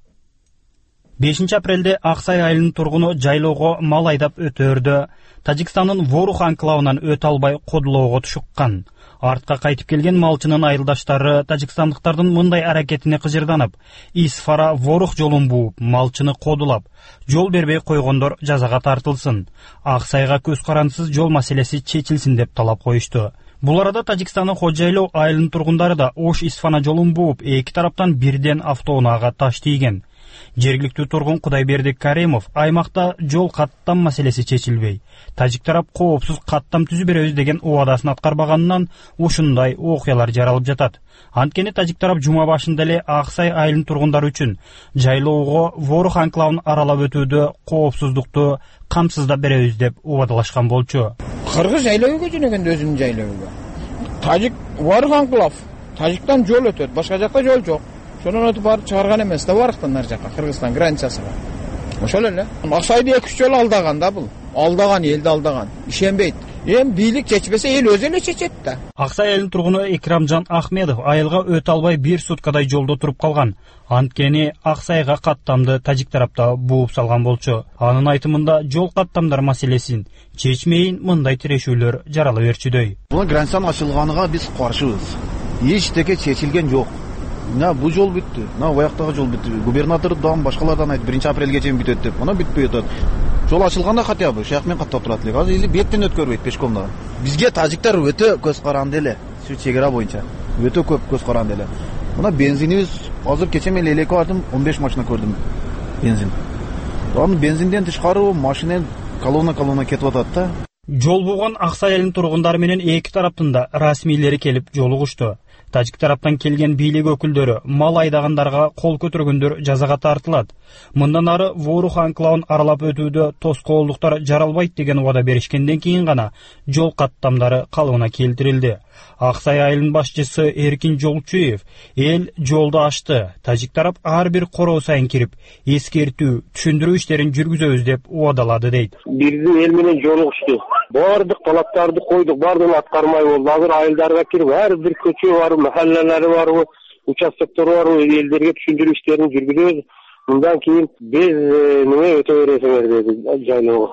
бешинчи апрелде Аксай айылынын тургуну жайлоого мал айдап өтөөрдө Тажикстандын Ворух анклавынан өтө албай кодулоого тушуккан. Артка кайтып келген малчынын айылдаштары тажикстандыктардын мындай аракетине кыжырданып, Исфара Ворух жолун бууп, малчыны кодулап, жол бербей койгондор жазага тартылсын. Аксайга көз карандысыз жол маселеси чечилсин деп талап коюшту. Бул арада Тажикстандын Хожайлоо айылынын тургундары да Ош Исфана жолун бууп, эки тараптан бирден автоунаага таш тийген. Жергиликтүү тургун Кудайберди Каримов аймакта жол каттам маселеси чечилбей, тажик тарап коопсуз каттам түзүп беребиз деген убадасын аткарбаганынан ушундай окуялар жаралып жатат. Анткени тажик тарап жума башында эле Аксай айылынын тургундары үчүн жайлоого Ворух анклавын аралап өтүүдө коопсуздукту камсыздап беребиз деп убадалашкан болчу. Кыргыз жайлабыга жөнөгөндө өзүнүн жайлабыга. Тажик Ворух анклав. Тажиктан жол өтөт, башка жакта жол жок. Шонун өтүп барып чыгарган эмес да барыктан нар жака, Кыргызстан границасына. Ошол эле. Аксайды эки үч жолу алдаган да бул. Алдаган, элди алдаган. Ишенбейт. Эми бийлик чечпесе эл өзү эле чечет да. Аксай айылынын тургуну Экрамжан Ахмедов айылга өтө албай бир суткадай жолдо туруп калган. Анткени Аксайга каттамды тажик тарапта бууп салган болчу. Анын айтымында жол каттамдар маселесин чечмейин мындай тирешүүлөр жарала берчүдөй. Бул границанын ачылганыга биз каршыбыз. Эчтеке чечилген жок. На бул жол бүттү, на ояктагы жол бүттү. Губернатор дагы башкалардан айтып, биринчи апрелге чейин бүтөт деп. Мына бүтпөй атат. Жол ачылганда хотя бы шаяк менен каттап турат элек. Азыр эле беттен өткөрбөйт пешкомдо. Бизге тажиктар өтө көз каранды эле. Шу чек ара боюнча өтө көп көз каранды эле. Мына бензинибиз азыр кече мен элекке бардым, он беш машина көрдүм. Бензин. Анын бензинден тышкары машина колонна колонна кетип атат да. Жол болгон Аксай айылынын тургундары менен эки тараптын да расмийлери келип жолугушту. Тажик тараптан келген бийлик өкүлдөрү мал айдагандарга кол көтөргөндөр жазага тартылат. Мындан ары Ворух анклавын аралап өтүүдө тоскоолдуктар жаралбайт деген убада беришкенден кийин гана жол каттамдары калыбына келтирилди. Аксай айылынын башчысы Эркин Жолчуев эл жолду ачты. Тажик тарап ар бир короо сайын кирип, эскертүү, түшүндүрүү иштерин жүргүзөбүз деп убадалады дейт. Биздин эл менен жолугушту. Бардык талаптарды койдук, бардыгын аткармай болду. Азыр айылдарга кирип, ар бир көчө бар, махаллалары бар, участоктор бар, элдерге түшүндүрүү иштерин жүргүзөбүз. Мындан кийин без неме өтө бересиңер деди жайлоого.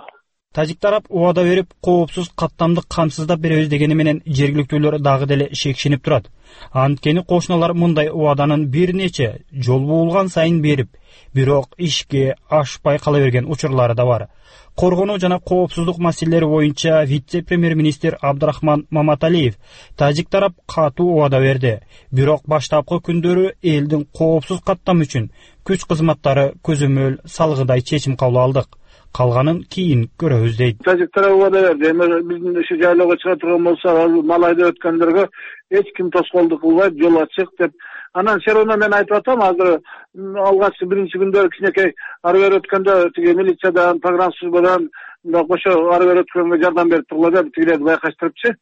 Тажик тарап убада берип, коопсуз каттамды камсыздап беребиз дегени менен жергиликтүүлөр дагы деле шекшинип турат. Анткени кошуналар мындай убаданын бир нече жол буулган сайын берип, бирок ишке ашпай кала берген учурлары да бар. Коргонуу жана коопсуздук маселелери боюнча вице-премьер-министр Абдрахман Маматалиев тажик тарап катуу убада берди. Бирок баштапкы күндөрү элдин коопсуз каттам үчүн күч кызматтары көзөмөл салгыдай чечим кабыл алдык. Калганын кийин көрөбүз дейт. Тажик тарап убада берди. Эми биздин ушу жайлоого чыга турган болсо, малайда өткөндөргө эч ким тоскоолдук кылбайт, жол ачык деп. Анан все равно мен айтып атам, азыр алгачкы биринчи күндө кичинекей ары бери өткөндө тиги милициядан, погран службадан кошо ары бери өткөнгө жардам берип тургула деп тигилерди байкаштырыпчы.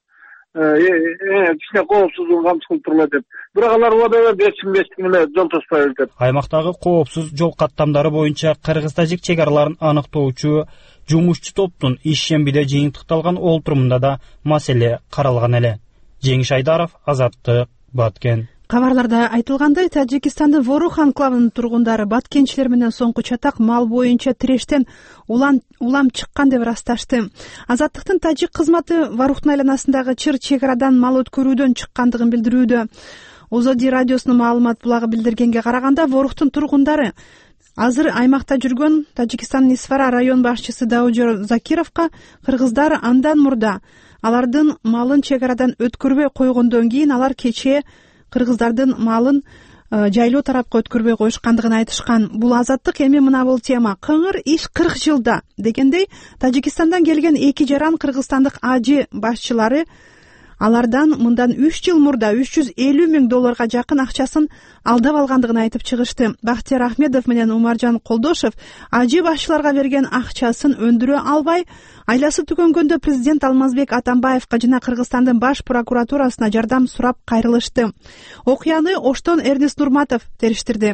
Кичине коопсуздугун камсыз кылып тургула деп. Бирок алар убада берди, эч ким эч кимге жол тоспойбуз деп. Аймактагы коопсуз жол каттамдары боюнча кыргыз-тажик чек араларын аныктоочу жумушчу топтун иш-шембиде жыйынтыкталган олтурумунда да маселе каралган эле. Жеңиш Айдаров, Азаттык, Баткен. Кабарларда айтылгандай, Тажикстандын Ворух анклавынын тургундары баткенчилер менен соңку чатак мал боюнча тирештен улам улам чыккан деп ырасташты. Азаттыктын тажик кызматы Варухтун айланасындагы чыр чек арадан мал өткөрүүдөн чыккандыгын билдирүүдө. Озоди радиосунун маалымат булагы билдиргенге караганда, Ворухтун тургундары азыр аймакта жүргөн Тажикстандын Исфара район башчысы Даужо Закировго кыргыздар андан мурда алардын малын чек арадан өткөрбөй койгондон кийин алар кечээ кыргыздардын малын жайлоо тарапка өткөрбөй коюшкандыгын айтышкан. Бул Азаттык эми мына бул тема кыңыр иш кырк жылда дегендей, Тажикстандан келген эки жаран кыргызстандык ажы башчылары алардан мындан үч жыл мурда үч жүз элүү миң долларга жакын акчасын алдап алгандыгын айтып чыгышты. Бактияр Ахмедов менен Умаржан Колдошев ажы башчыларга берген акчасын өндүрө албай, айласы түгөнгөндө президент Алмазбек Атамбаевга жана Кыргызстандын баш прокуратурасына жардам сурап кайрылышты. Окуяны Оштон Эрнест Нурматов териштирди.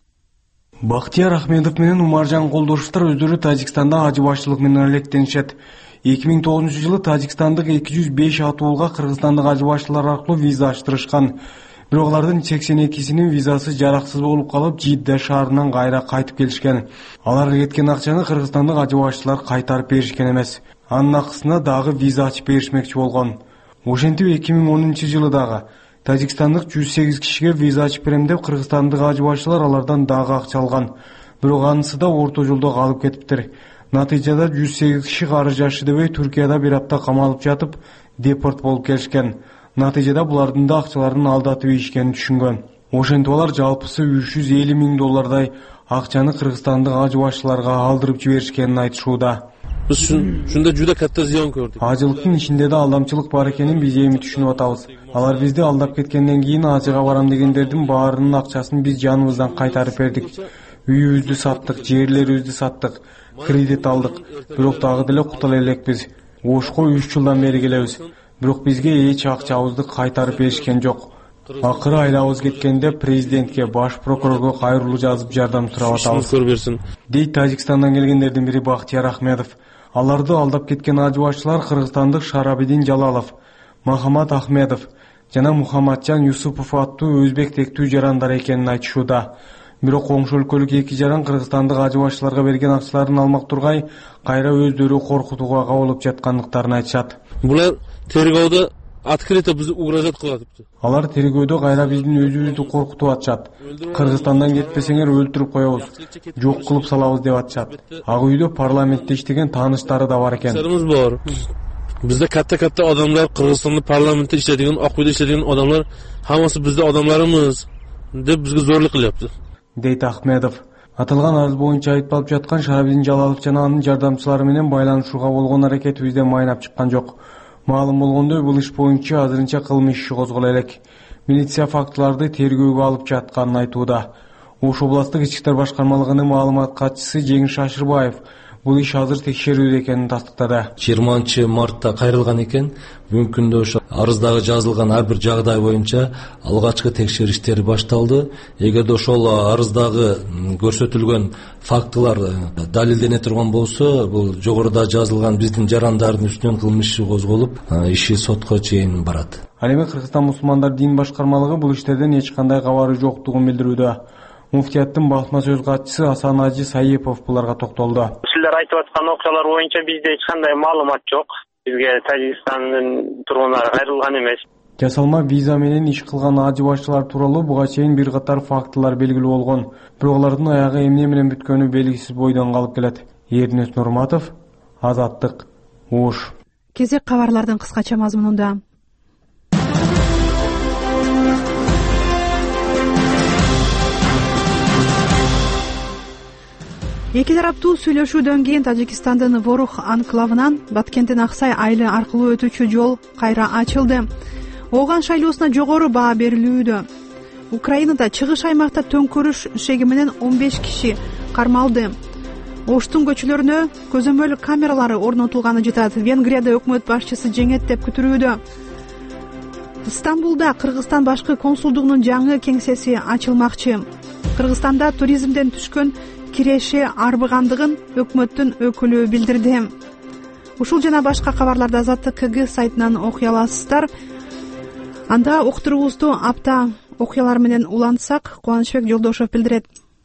Бактияр Ахмедов менен Умаржан Колдошевтер өздөрү Тажикстанда ажы башчылык менен алектенишет. эки миң тогузунчу жылы Тажикстандык эки жүз беш атуулга кыргызстандык ажы башчылар аркылуу виза ачтырышкан. Бирок алардын сексен экисинин визасы жараксыз болуп калып, Жидде шаарынан кайра кайтып келишкен. Алар кеткен акчаны кыргызстандык ажы башчылар кайтарып беришкен эмес. Анын акысына дагы виза ачып беришмекчи болгон. Ошентип эки миң онунчу жылы дагы Тажикстандык жүз сегиз кишиге виза ачып берем деп кыргызстандык ажы башчылар алардан дагы акча алган. Бирок анысы да орто жолдо калып кетиптир. Натыйжада жүз сегиз киши каржашы дебей Түркияда бир апта камалып жатып, депорт болуп келишкен. Натыйжада булардын да акчаларын алдатып ийишкенин түшүнгөн. Ошентип алар жалпысы үч жүз элүү миң доллардай акчаны кыргызстандык ажы башчыларга алдырып жиберишкенин айтышууда. Биз шунда жуда катта зыян көрдүк. Ажылыктын ичинде да алдамчылык бар экенин биз эми түшүнүп атабыз. Алар бизди алдап кеткенден кийин ажыга барам дегендердин баарынын акчасын биз жаныбыздан кайтарып бердик. Үйүбүздү саттык, жерлерибизди саттык, кредит алдык. Бирок дагы деле кутала элекпиз. Ошко үч жылдан бери келебиз. Бирок бизге эч акчабызды кайтарып беришкен жок. Акыры айлабыз кеткенде президентке, баш прокурорго кайрылуу жазып жардам сурап атабыз. Дейт Тажикстандан келгендердин бири Бактияр Ахмедов. Аларды алдап кеткен ажы башчылар кыргызстандык Шарабидин Жалалов, Махамат Ахмедов жана Мухаммаджан Юсупов аттуу өзбек тектүү жарандар экенин айтышууда. Бирок коңшу өлкөлүк эки жаран кыргызстандык ажы башчыларга берген акчаларын алмак тургай, кайра өздөрү коркутууга кабылып жаткандыктарын айтышат. Булар тергөөдө открыто бизди угрожать кылат. Алар тергөөдө кайра биздин өзүбүздү коркутуп атышат. Кыргызстандан кетпесеңер өлтүрүп коебуз, жок кылып салабыз деп атышат. Ак үйдө парламентте иштеген тааныштары да бар экен. Бар. Bizde katta katta adamlar, Kırgızistan'da parlamentte işlediğin, Akbuy'da işlediğin adamlar, hamısı bizde adamlarımız deb bizge zorluk yaptı. Дейт Ахмедов. Аталган арыз боюнча айтылып жаткан Шарабидин Жалалов жана анын жардамчылары менен байланышууга болгон аракетибизде майнап чыккан жок. Маалым болгондой, бул иш боюнча азырынча кылмыш иши козголо элек. Милиция фактыларды тергөөгө алып жатканын айтууда. Ош областык ички иштер башкармалыгынын маалымат катчысы Жеңиш Ашырбаев бул иш азыр текшерүүдө экенин тастыктады. жыйырманчы мартта кайрылган экен. Бүгүнкү күндө ошо арыздагы жазылган ар бир жагдай боюнча алгачкы текшериштер башталды. Эгерде ошол арыздагы көрсөтүлгөн фактылар далилдене турган болсо, бул жогоруда жазылган биздин жарандардын үстүнөн кылмыш иши козголуп, иши сотко чейин барат. Ал эми Кыргызстан мусулмандар дин башкармалыгы бул иштерден эч кандай кабары жоктугун билдирүүдө. Муфтияттын басма сөз катчысы Асан Ажи Саипов буларга токтолду. Силер айтып аткан окуялар боюнча бизде эч кандай маалымат жок. Бизге Тажикстандын тургундары кайрылган эмес. Жасалма виза менен иш кылган ажы башчылар тууралуу буга чейин бир катар фактылар белгилүү болгон. Бирок алардын аягы эмне менен бүткөнү белгисиз бойдон калып келет. Эрнес Нурматов, Азаттык, Ош. Кезек кабарлардын кыскача мазмунунда. Эки тараптуу сүйлөшүүдөн кийин Тажикстандын Ворух анклавынан Баткенттин Аксай айылы аркылуу өтүүчү жол кайра ачылды. Ооган шайлоосуна жогору баа берилүүдө. Украинада чыгыш аймакта төңкөрүш шеги менен он беш киши кармалды. Оштун көчөлөрүнө көзөмөл камералары орнотулганы жатат. Венгрияда өкмөт башчысы жеңет деп күтүлүүдө. Стамбулда Кыргызстан башкы консулдугунун жаңы кеңсеси ачылмакчы. Кыргызстанда туризмден түшкөн киреше арбыгандыгын өкмөттүн өкүлү билдирди. Ушул жана башка кабарларды Азаттык КГ сайтынан окуй аласыздар. Анда уктуруубузду апта окуялар менен улантсак, Кубанычбек Жолдошев билдирет.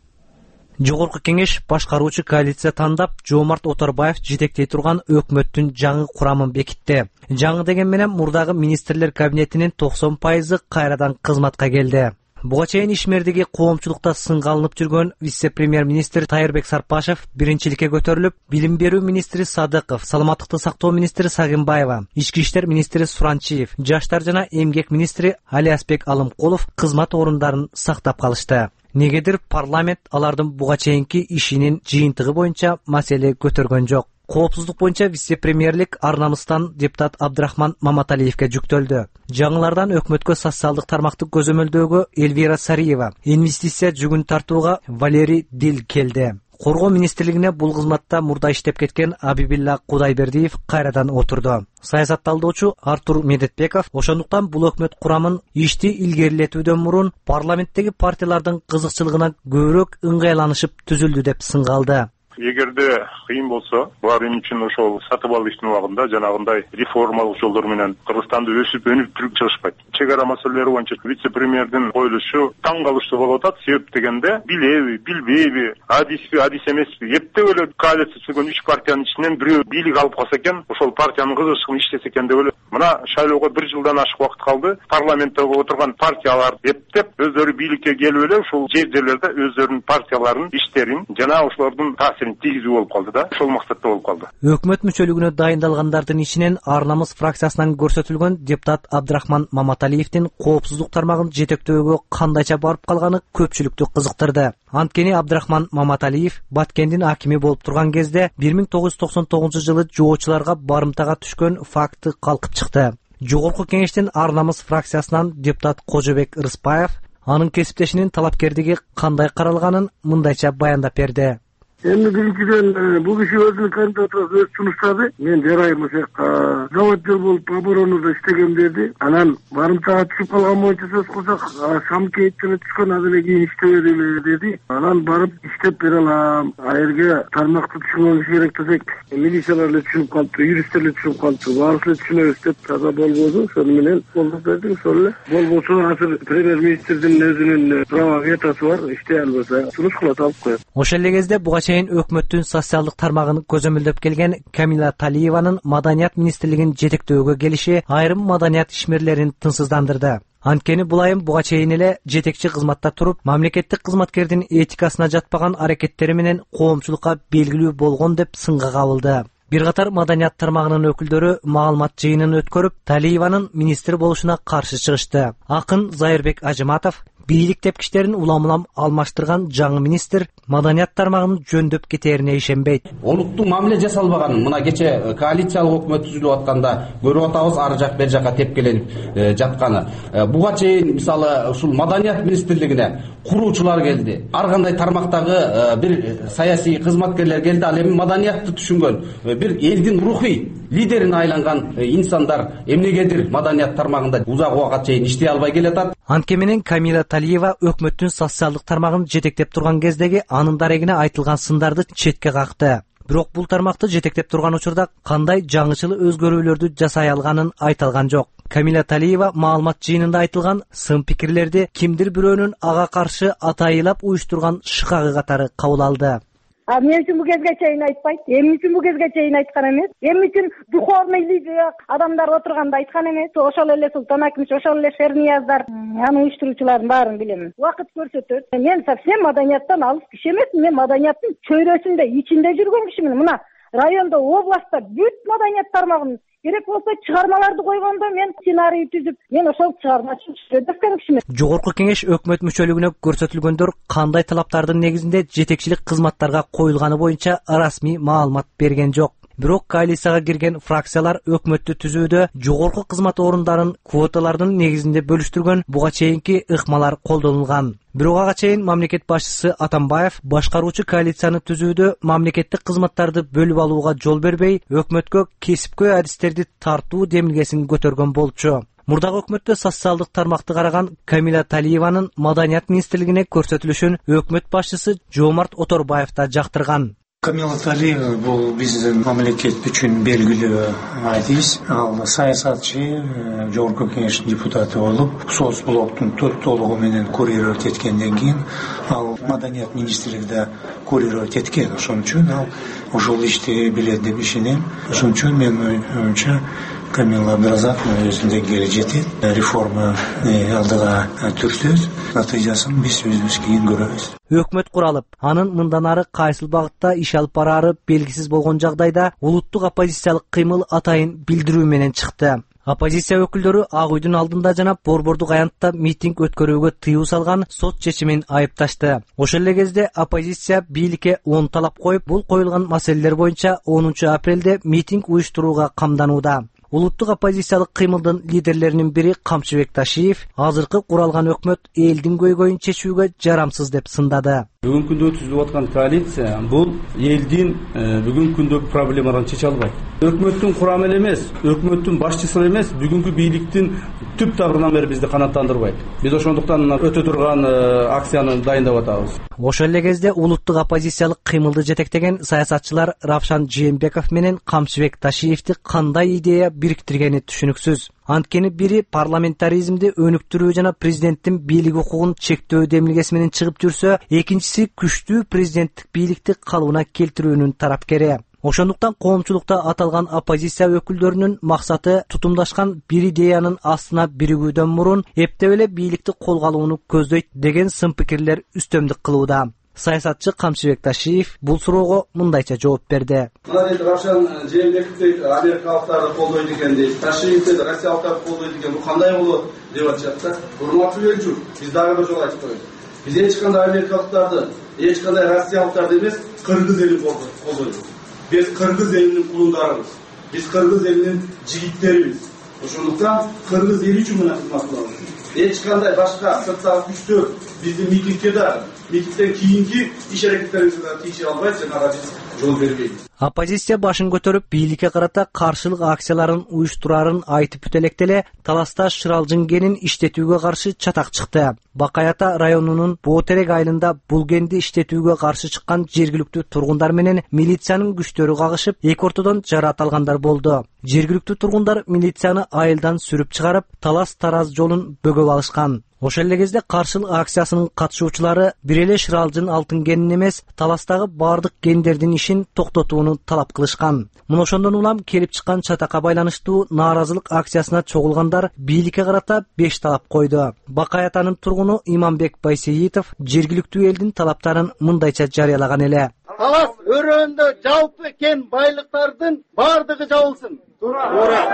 Жогорку кеңеш башкаруучу коалиция тандап, Жоомарт Оторбаев жетектей турган өкмөттүн жаңы курамын бекитти. Жаңы деген менен мурдагы министрлер кабинетинин токсон пайызы кайрадан кызматка келди. Буга чейин ишмердиги коомчулукта сынга алынып жүргөн вице-премьер-министр Тайырбек Сарпашев биринчиликке көтөрүлүп, билим берүү министри Садыков, саламаттыкты сактоо министри Сагынбаева, ички иштер министри Суранчиев, жаштар жана эмгек министри Алиасбек Алымкулов кызмат орундарын сактап калышты. Негедир парламент алардын буга чейинки ишинин жыйынтыгы боюнча маселе көтөргөн жок. Коопсуздук боюнча вице-премьерлик ар намыстан депутат Абдрахман Маматалиевке жүктөлдү. Жаңылардан өкмөткө социалдык тармакты көзөмөлдөөгө Эльвира Сариева, инвестиция жүгүн тартууга Валерий Дил келди. Коргоо министрлигине бул кызматта мурда иштеп кеткен Абибилла Кудайбердиев кайрадан отурду. Саясатталдоочу Артур Медетбеков ошондуктан бул өкмөт курамын ишти илгерилетүүдөн мурун парламенттеги партиялардын кызыкчылыгына көбүрөөк ыңгайланышып түзүлдү деп сынга алды. Эгерде кыйын болсо, булар эми үчүн ошол сатып алыштын убагында жанагындай реформалык жолдор менен Кыргызстанды өсүп өнүп түрүп чыгышпайт. Чек ара маселелери боюнча вице-премьердин коюлушу таң калыштуу болуп атат. Себеп дегенде, билеби, билбейби, адиспи, адис эмеспи, эптеп эле коалиция түзгөн үч партиянын ичинен бирөө бийлик алып калса экен, ошол партиянын кызыкчылыгын иштесе экен деп эле. Мына шайлоого бир жылдан ашык убакыт калды. Парламентте отурган партиялар эптеп өздөрү бийликке келип эле ушул жер жерлерде өздөрүнүн партияларынын иштерин жана ошолордун тийгизүү болуп калды да, ошол максатта болуп калды. Өкмөт мүчөлүгүнө дайындалгандардын ичинен Ар намыс фракциясынан көрсөтүлгөн депутат Абдрахман Маматалиевдин коопсуздук тармагын жетектөөгө кандайча барып калганы көпчүлүктү кызыктырды. Анткени Абдрахман Маматалиев Баткендин акими болуп турган кезде бир миң тогуз жүз токсон тогузунчу жылы жоочуларга барымтага түшкөн факты калкып чыкты. Жогорку кеңештин Ар намыс фракциясынан депутат Кожобек Рыспаев анын кесиптешинин талапкерлиги кандай каралганын мындайча баяндап берди. Эми биринчиден бул киши өзүнүн кандидатурасы өз сунуштады. Мен жарайым ошока заводчу болуп оборонуда иштеген берди. Анан барымтага түшүп калган боюнча сөз кылсак, Шамкейтке түшкөн азыр кийин иштебейли деди. Анан барып иштеп бере алам. Айырга тармакты түшүнгөнүш керек десек, милициялар эле түшүнүп калыптыр, юристтер эле түшүнүп калыптыр. Баарысы эле түшүнөбүз деп таза болбоду. Ошону менен колдоп бердик, ошол эле. Болбосо азыр премьер-министрдин өзүнүн права ветосы бар, иштей албаса сунуш кылат, алып коет. Ошол эле кезде буга өкмөттүн социалдык тармагын көзөмөлдөп келген Камила Талиеванын маданият министрлигин жетектөөгө келиши айрым маданият ишмерлерин тынчсыздандырды. Анткени бул айым буга чейин эле жетекчи кызматта туруп, мамлекеттик кызматкердин этикасына жатпаган аракеттери менен коомчулукка белгилүү болгон деп сынга кабылды. Бир катар маданият тармагынын өкүлдөрү маалымат жыйынын өткөрүп, Талиеванын министр болушуна каршы чыгышты. Акын Зайырбек Ажыматов бийлик тепкичтерин улам-улам алмаштырган жаңы министр маданият тармагынын жөндөп кетерине ишенбейт. Олуттук мамиле жасалбаганын мына кече коалициялык өкмөт түзүлүп атканда көрүп атабыз, ар жак бер жакка тепкеленип жатканы. Буга чейин мисалы ушул маданият министрлигине куруучулар келди. Ар кандай тармактагы бир саясий кызматкерлер келди. Ал эми маданиятты түшүнгөн бир элдин рухий лидерине айланган инсандар эмнегедир маданият тармагында узак убакыт чейин иштей албай келатат. Анткени менен Камила Талиева өкмөттүн социалдык тармагын жетектеп турган кездеги анын дарегине айтылган сындарды четке какты. Бирок бул тармакты жетектеп турган учурда кандай жаңычыл өзгөрүүлөрдү жасай алганын айта алган жок. Камила Талиева маалымат жыйынында айтылган сын пикирлерди кимдир бирөөнүн ага каршы атайылап уюштурган шыкагы катары кабыл алды. А мен үчүн бу кезге чейин айтпайт. Эми үчүн бу кезге чейин айткан эмес. Эми үчүн духовный лидер адамдар отурганда айткан эмес. Ошол эле Султан Акимович, ошол эле Шернияздар, аны уюштуруучулардын баарын билем. Убакыт көрсөтөт. Мен совсем маданияттан алыс киши эмесмин. Мен маданияттын чөйрөсүндө, ичинде жүргөн кишимин. Мына райондо, областта бүт маданият тармагын керек болсо чыгармаларды койгондо мен сценарий түзүп, мен ошол чыгармачы өткөн кишимин. Жогорку кеңеш өкмөт мүчөлүгүнө көрсөтүлгөндөр кандай талаптардын негизинде жетекчилик кызматтарга коюлганы боюнча расмий маалымат берген жок. Бирок коалицияга кирген фракциялар өкмөттү түзүүдө жогорку кызмат орундарын квоталардын негизинде бөлүштүргөн буга чейинки ыкмалар колдонулган. Бирок ага чейин мамлекет башчысы Атамбаев башкаруучу коалицияны түзүүдө мамлекеттик кызматтарды бөлүп алууга жол бербей, өкмөткө кесипкөй адистерди тартуу демилгесин көтөргөн болчу. Мурдагы өкмөттө социалдык тармакты караган Камила Талиеванын Маданият министрлигине көрсөтүлүшүн өкмөт башчысы Жомарт Оторбаев да жактырган. Камила Талиева бул биздин мамлекет үчүн белгилүү адис. Ал саясатчы, жогорку кеңештин депутаты болуп, соцблоктун толугу менен курировать эткенден кийин ал Маданият министрлигиде курировать эткен. Ошон үчүн ал ошол ишти билет деп ишенем. Ошон үчүн менин оюмча Камила Бразак өзүндө кери жетет, реформа алдыга түртөт, натыйжасын биз өзүбүз кийин көрөбүз. Өкмөт куралып, анын мындан ары кайсыл багытта иш алып бараары белгисиз болгон жагдайда улуттук оппозициялык кыймыл атайын билдирүү менен чыкты. Оппозиция өкүлдөрү Ак үйдүн алдында жана Борбордук аянтта митинг өткөрүүгө тыюу салган сот чечимин айыпташты. Ошол эле кезде оппозиция бийликке он талап коюп, бул коюлган маселелер боюнча онунчу апрелде митинг уюштурууга камданууда. Улуттук оппозициялык кыймылдын лидерлеринин бири Камчыбек Ташиев азыркы куралган өкмөт элдин көйгөйүн чечүүгө жарамсыз деп сындады. Бүгүнкү күндө түзүлүп аткан коалиция бул элдин бүгүнкү күндөгү проблемаларын чече албайт. Өкмөттүн курамы эле эмес, өкмөттүн башчысы эле эмес, бүгүнкү бийликтин түп табырынан бери бизди канааттандырбайт. Биз ошондуктан өтө турган акцияны дайындап атабыз. Ошол эле кезде улуттук оппозициялык кыймылды жетектеген саясатчылар Равшан Жээнбеков менен Камчыбек Ташиевди кандай идея бириктиргени түшүнүксүз. Анткени бири парламентаризмди өнүктүрүү жана президенттин бийлик укугун чектөө демилгеси менен чыгып жүрсө, экинчиси күчтүү президенттик бийликти калыбына келтирүүнүн тарапкери. Ошондуктан коомчулукта аталган оппозиция өкүлдөрүнүн максаты тутумдашкан бир идеянын астына биригүүдөн мурун эптеп эле бийликти колго алууну көздөйт деген сын пикирлер үстөмдүк кылууда. Саясатчы Камчыбек Ташиев бул суроого мындайча жооп берди. Мына дейт Равшан Жээнбековди америкалыктарды колдойт экен дейт, Ташиевди россиялыктарды колдойт экен. Бул кандай болот деп атышат да. Урматтуу элчү, биз дагы бир жолу айтып коелу. Биз эч кандай америкалыктарды, эч кандай россиялыктарды эмес, кыргыз элин колдойбуз. Биз кыргыз элинин кулундарыбыз. Биз кыргыз элинин жигиттерибиз. Ошондуктан кыргыз эли үчүн мына кызмат кылабыз. Эч кандай башка сырттагы күчтөр биздин митингге да, митингден кийинки иш аракеттерибизге да тийише албайт, жана биз жол бербейбиз. Оппозиция башын көтөрүп, бийликке карата каршылык акцияларын уюштурарын айтып бүтө электе таласта шыралжың генин иштетүүгө каршы чатак чыкты. Бакай Ата районунун Боотерек айылында бул генди иштетүүгө каршы чыккан жергиликтүү тургундар менен милициянын күчтөрү кагышып, эки ортодон жараат алгандар болду. Жергиликтүү тургундар милицияны айылдан сүрүп чыгарып, талас-тараз жолун бөгөп алышкан. Ошол эле кезде каршылык акциясынын катышуучулары бир эле шыралжын алтын генин эмес, таластагы бардык гендердин ишин токтотууну талап кылышкан. Мына ошондон улам келип чыккан чатакка байланыштуу нааразылык акциясына чогулгандар бийликке карата беш талап койду. Бакай Атанын тургуну Иманбек Байсеитов жергиликтүү элдин талаптарын мындайча жарыялаган эле. Талас өрөөндө жалпы кен байлыктардын бардыгы жабылсын. Туура.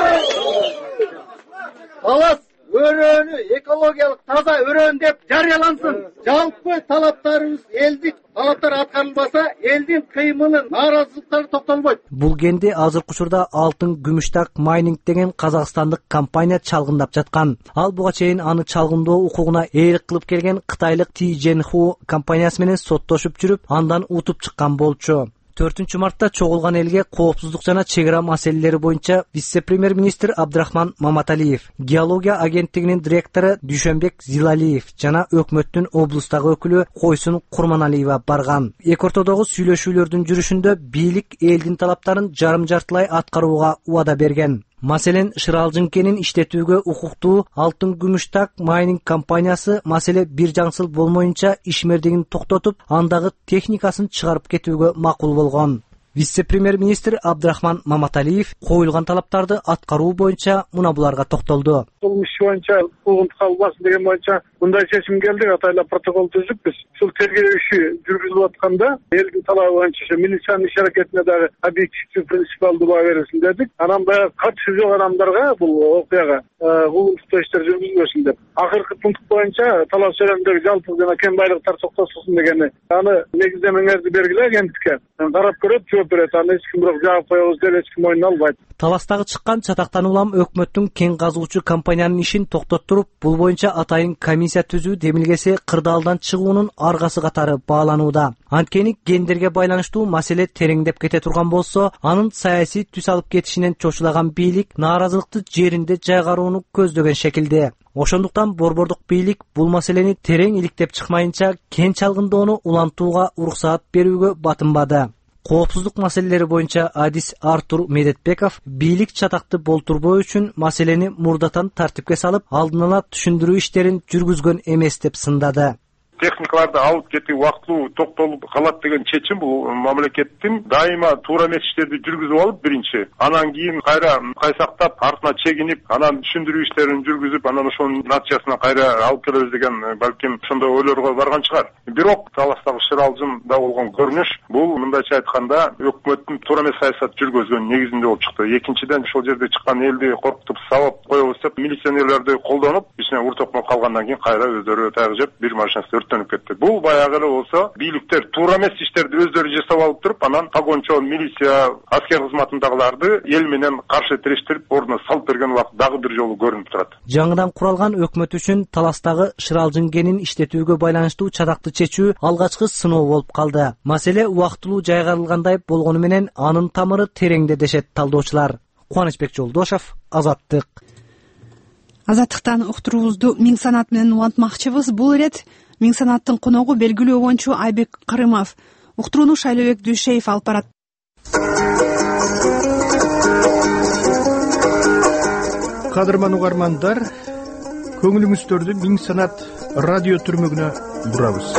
Талас өрөөнү экологиялык таза өрөөн деп жарыялансын. Жалпы талаптарыбыз элдик талаптар аткарылбаса, элдин кыймылын, нааразылыктары токтолбойт. Бул генди азыркы учурда Алтын Күмүштак майнинг деген казакстандык компания чалгындап жаткан. Ал буга чейин аны чалгындоо укугуна ээлик кылып келген кытайлык Ти Дженху компаниясы менен соттошуп жүрүп, андан утуп чыккан болчу. төртүнчү мартта чогулган элге коопсуздук жана чек ара маселелери боюнча вице-премьер-министр Абдрахман Маматалиев, геология агенттигинин директору Дүйшөнбек Зилалиев жана өкмөттүн облустагы өкүлү Койсун Курманалиева барган. Эки ортодогу сүйлөшүүлөрдүн жүрүшүндө бийлик элдин талаптарын жарым жартылай аткарууга убада берген. Маселен, Шыралжың кенин иштетүүгө укуктуу Алтын Күмүштак майнинг компаниясы маселе бир жаңсыл болмоюнча ишмердигин токтотуп, андагы техникасын чыгарып кетүүгө макул болгон. Вице-премьер-министр Абдрахман Маматалиев коюлган талаптарды аткаруу боюнча мына буларга токтолду. Бул иш боюнча угунтук калбасын деген боюнча мындай чечим келди, атайлап протокол түздүкпүз. Ушул тергөө иши жүргүзүлүп атканда элдин талабы боюнча милициянын иш аракетине дагы объективдүү принципиалдуу баа берилсин дедик. Анан баягы катышы жок адамдарга бул окуяга угунтуктуу иштер жүргүзбөсүн деп. Акыркы пункт боюнча талап сөйлөмдөгү жалпы жана кен байлыктар токтотулсун дегени. Аны негиздемеңерди бергиле агенттикке. Карап көрөт, жооп берет. Аны эч ким бирок жаап коебуз деп эч ким мойнуна албайт. Таластагы чыккан чатактан улам өкмөттүн кен казуучу компаниянын ишин токтоттуруп, бул боюнча атайын комиссия түзүү демилгеси кырдаалдан чыгуунун аргасы катары бааланууда. Анткени кендерге байланыштуу маселе тереңдеп кете турган болсо, анын саясий түс алып кетишинен чочулаган бийлик нааразылыкты жеринде жайгарууну көздөгөн шекилде. Ошондуктан борбордук бийлик бул маселени терең иликтеп чыкмайынча кен чалгындоону улантууга уруксаат берүүгө батынбады. Коопсуздук маселелери боюнча адис Артур Медетбеков бийлик чатакты болтурбоо үчүн маселени мурдатан тартипке салып, алдын ала түшүндүрүү иштерин жүргүзгөн эмес деп сындады. Техникаларды алып кетип убактылуу токтолуп калат деген чечим бул мамлекеттин дайыма туура эмес иштерди жүргүзүп алып биринчи, анан кийин кайра кайсактап артына чегинип, анан түшүндүрүү иштерин жүргүзүп, анан ошонун натыйжасына кайра алып келебиз деген балким ошондой ойлорго барган чыгар. Бирок таластагы Шыралжында болгон көрүнүш бул мындайча айтканда өкмөттүн туура эмес саясат жүргүзгөн негизинде болуп чыкты. Экинчиден ошол жерде чыккан элди коркутуп сабап коебуз деп милиционерлерди колдонуп, ичине ур токмо калгандан кийин кайра өздөрү таяк жеп бир машинасы кетти. Бул баягы эле болсо бийликтер туура эмес иштерди өздөрү жасап алып туруп, анан погончо, милиция, аскер кызматындагыларды эл менен каршы тирештирип, ордуна салып берген убакыт дагы бир жолу көрүнүп турат. Жаңыдан куралган өкмөт үчүн таластагы Шыралжың кенин иштетүүгө байланыштуу чатакты чечүү алгачкы сыноо болуп калды. Маселе убактылуу жайгарылгандай болгону менен анын тамыры тереңде дешет талдоочулар. Кубанычбек Жолдошов, Азаттык. Азаттыктан уктуруубузду Миң Санат менен улантмакчыбыз. Бул ирет Миң Санаттын коногу белгилүү обончу Айбек Карымов. Уктурууну Шайлообек Дүйшеев алып барат. Кадырман угармандар, көңүлүңүздөрдү Миң Санат радио түрмөгүнө бурабыз.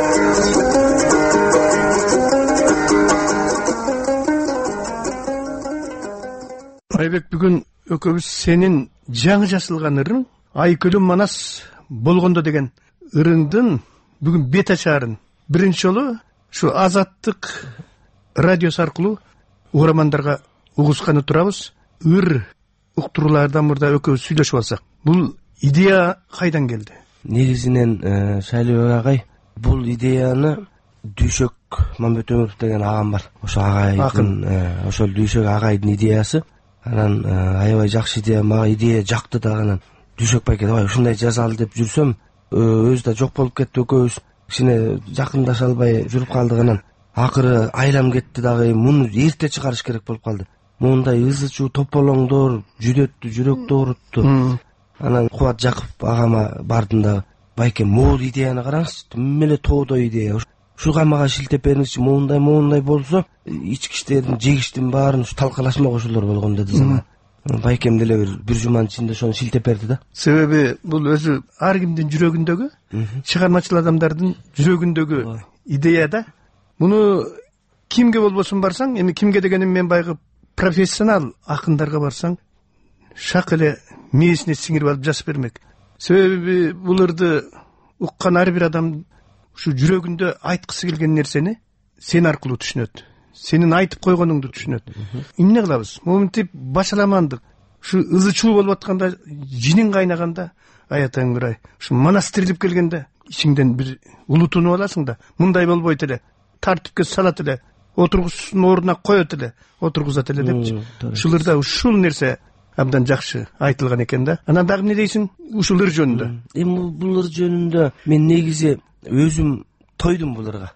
Айбек, бүгүн экөөбүз сенин жаңы жасылган ырың Айкөлүм Манас болгондо деген ырыңдын бүгүн бет ачаарын биринчи жолу ушу Азаттык радиосу аркылуу угармандарга угузганы турабыз. Ыр уктуруулардан мурда экөөбүз сүйлөшүп алсак, бул идея кайдан келди? Негизинен Шайлообек агай, бул идеяны Дүйшөк Мамбетөмөров деген агам бар. Ошо агайдын, ошол Дүйшөк агайдын идеясы. Анан аябай жакшы идея, мага идея жакты да. Анан Дүйшөк байке, давай ушундай жазалы деп жүрсөм, өзү да жок болуп кетти, экөөбүз кичине жакындаша албай жүрүп калдык. Анан акыры айлам кетти дагы, муну эрте чыгарыш керек болуп калды. Мындай ызы чуу тополоңдор жүдөттү, жүрөктү оорутту. Анан Кубат Жакып агама бардым да, байке, могул идеяны караңыз, тим эле тоодой идея. Ушуга мага шилтеп бериңизчи, моундай моундай болсо, ички иштердин, жегиштин баарын ушу талкалашмак ошолор болгон деди сага. Байкем деле бир бир жуманын ичинде ошону шилтеп берди да. Себеби бул өзү ар кимдин жүрөгүндөгү, чыгармачыл адамдардын жүрөгүндөгү идея да. Муну кимге болбосун барсаң, эми кимге дегеним мен байгы профессионал акындарга барсаң, шак эле мээсине сиңирип алып жазып бермек. Себеби бул ырды уккан ар бир адам ушу жүрөгүндө айткысы келген нерсени сен аркылуу түшүнөт. Сенин айтып койгонуңду түшүнөт. Эмне кылабыз? Моминтип башаламандык. Ушу ызы чуу болуп атканда, жинин кайнаганда, аятаң бир ай, ушу монастырилип келгенде ичиңден бир улутунуп аласың да, мындай болбойт эле, тартипке салат эле, отургусун ордуна коет эле, отургузат эле депчи. Ушуларда ушул нерсе абдан жакшы айтылган экен да. Анан дагы эмне дейсиң ушул ыр жөнүндө? Эми бул ыр жөнүндө мен негизи өзүм тойдум бул ырга.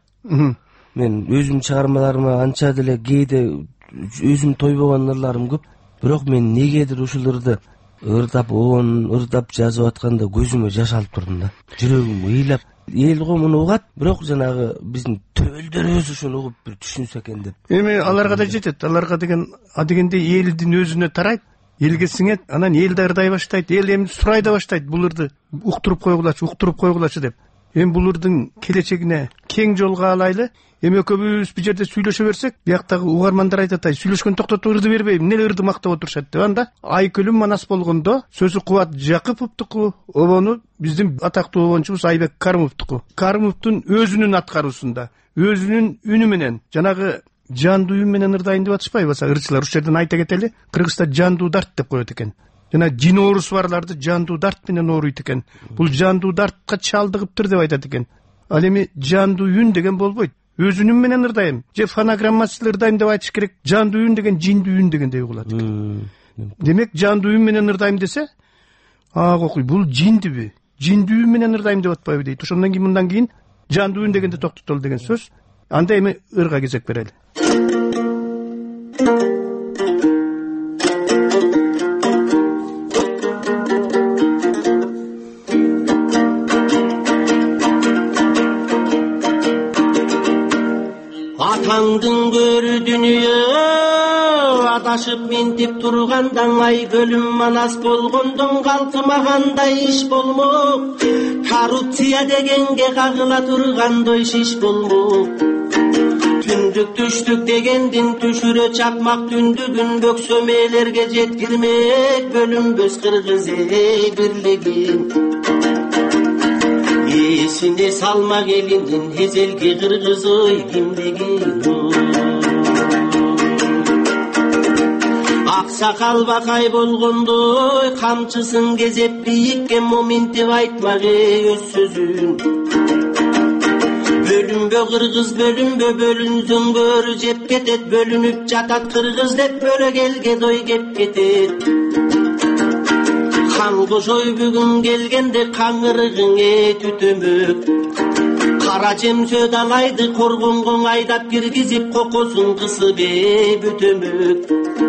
Мен өзүм чыгармаларыма анча деле кээде өзүм тойбогон ырларым көп. Бирок мен негедир ушул ырды ырдап он ырдап жазып атканда көзүмө жаш алып турдум да. Жүрөгүм ыйлап, эл го муну угат, бирок жанагы биздин төбөлдөрүбүз ушуну угуп бир түшүнсө экен деп. Эми аларга да жетет. Аларга деген а дегенде элдин өзүнө тарайт. элге сиңет, анан эл да ырдай баштайт, эл эми сурай да баштайт бул ырды уктуруп койгулачы, уктуруп койгулачы деп. Эми бул ырдын келечегине кең жолго алайлы. Эми экөөбүз бул жерде сүйлөшө берсек, бияктагы угармандар айтат, сүйлөшкөн токтотуп ырды бербейм, эмне ырды мактап отурушат деп. Анда Айкүлүм Манас болгондо сөзү Кубат Жакыповдуку, обону биздин атактуу обончубуз Айбек Карымовдуку. Карымовдун өзүнүн аткаруусунда, өзүнүн үнү менен, жанагы жандуу үн менен ырдайын деп атышпайбы? Баса ырчылар уш жерден айта кетели, Кыргызста жандуу дарт деп коет экен. Жана жин оорусу барларды жандуу дарт менен ооруйт экен. Бул жандуу дартка чалдыгыптыр деп айтат экен. Ал эми жандуу үн деген болбойт. Өзүнүн менен ырдайм же фонограммасыз ырдайм деп айтыш керек. Жандуу үн деген жиндүү үн дегендей угулат экен. Демек жандуу үн менен ырдайм десе, а кокуй бул жиндиби? Жиндүү үн менен ырдайм деп атпайбы дейт. Ошондон кийин мындан кийин жандуу үн дегенде токтотолу деген сөз. Анда эми ырга кезек берели. Атаңдың көрі дүние адашып ментип тургандан Айкүлүм Манас болгондон калкымагандай иш болмок. Коррупция дегенге кагыла тургандой шиш болмок. Түндүк түштүк дегендин түшүрө чакмак түндүгүн бөксөмелерге жеткирмек бөлүнбөс кыргыз эл бирлигин. Эсине салмак элинин эзелги кыргыз ой кимдигин. Аксакал бакай болгондой камчысын кезеп бийиккен моминтип айтмак өз сөзүн. Бөлүнбө кыргыз бөлүнбө, бөлүнсөңөр жеп кетет, бөлүнүп жатат кыргыз деп бөлөк элге дой кеп кетет. Хан кошой бүгүн келгенде каңырыгыңе түтөмөк. Кара жемсө далайды коргонгон айдап киргизип кокосун кысып бүтөмөк.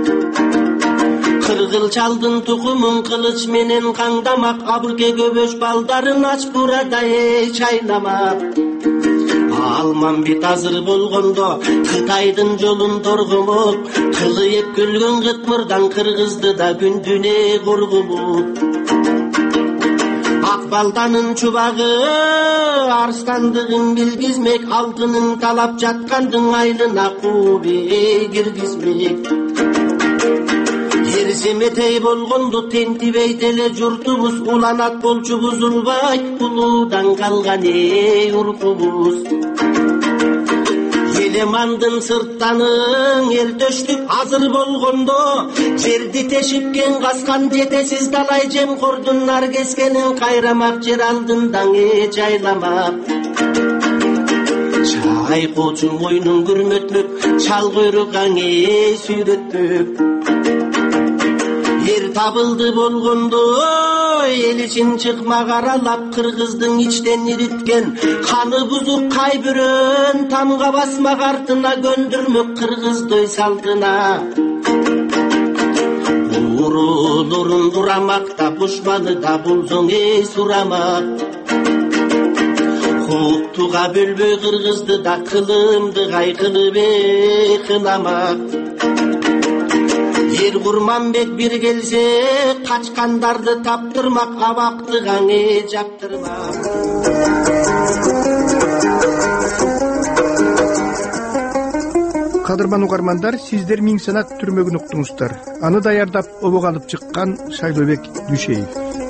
Кыргыл чалдын тукумун кылыч менен каңдамак, абырке көбөш балдарын ач бурадай чайнамак. Алмамбет азыр болгондо Кытайдын жолун торгомок, кылы еп күлгөн кытмырдан кыргызды да күндүнө коргомок. Ак балданын чубагы арстандыгын билгизмек, алтынын талап жаткандын айлына кууби киргизмек. Эрсеметей болгонду тентибейт эле журтубуз, уланат болчу бузулбайт улуудан калган эй уркубуз. Елемандын сырттанын эл төштүк азыр болгондо, жерди тешипкен каскан жетесиз далай жемкордун нар кескенин кайрамак, жер алдындан э жайламак. Чайкоочу мойнун күрмөтмөк, чал койрукаң э сүйрөтмөк. Ер табылды болгондо эл ичин чыкмак аралап, кыргыздын ичтен ириткен каны бузук кайбирөн тамга басмак артына көндүрмөк кыргыздой салтына. Уруулурун дурамакта пушманы да булзоң эй сурамак. Хуктуга бөлбөй кыргызды да кылымды кайкылып э кынамак. Ер Курманбек бир келсе качкандарды таптырмак, абактыгаң э жаптырмак. Кадырман угармандар, сиздер Миң Санат түрмөгүн уктуңуздар. Аны даярдап обого алып чыккан Шайлообек Дүйшеев.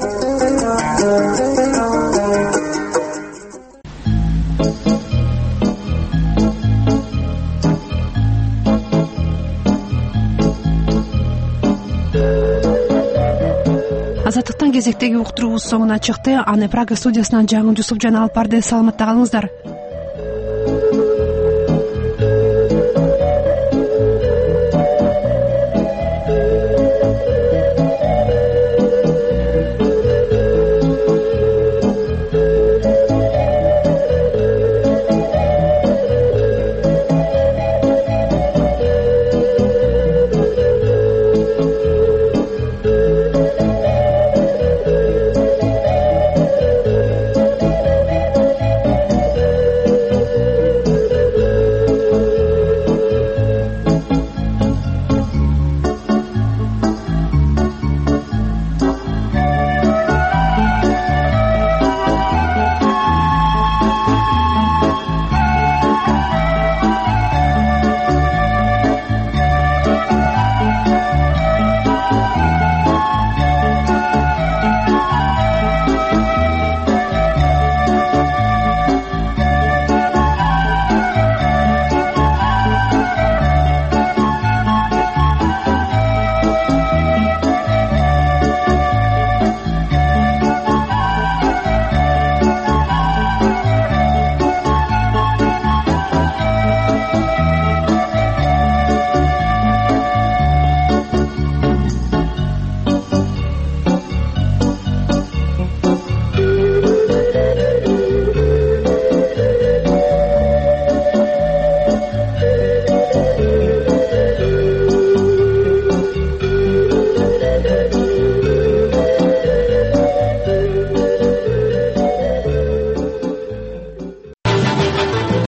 Азаттыктан кезектеги уктуруубуз соңуна чыкты. Аны Прага студиясынан Жаңы Жусупжан алып барды. Саламатта калыңыздар.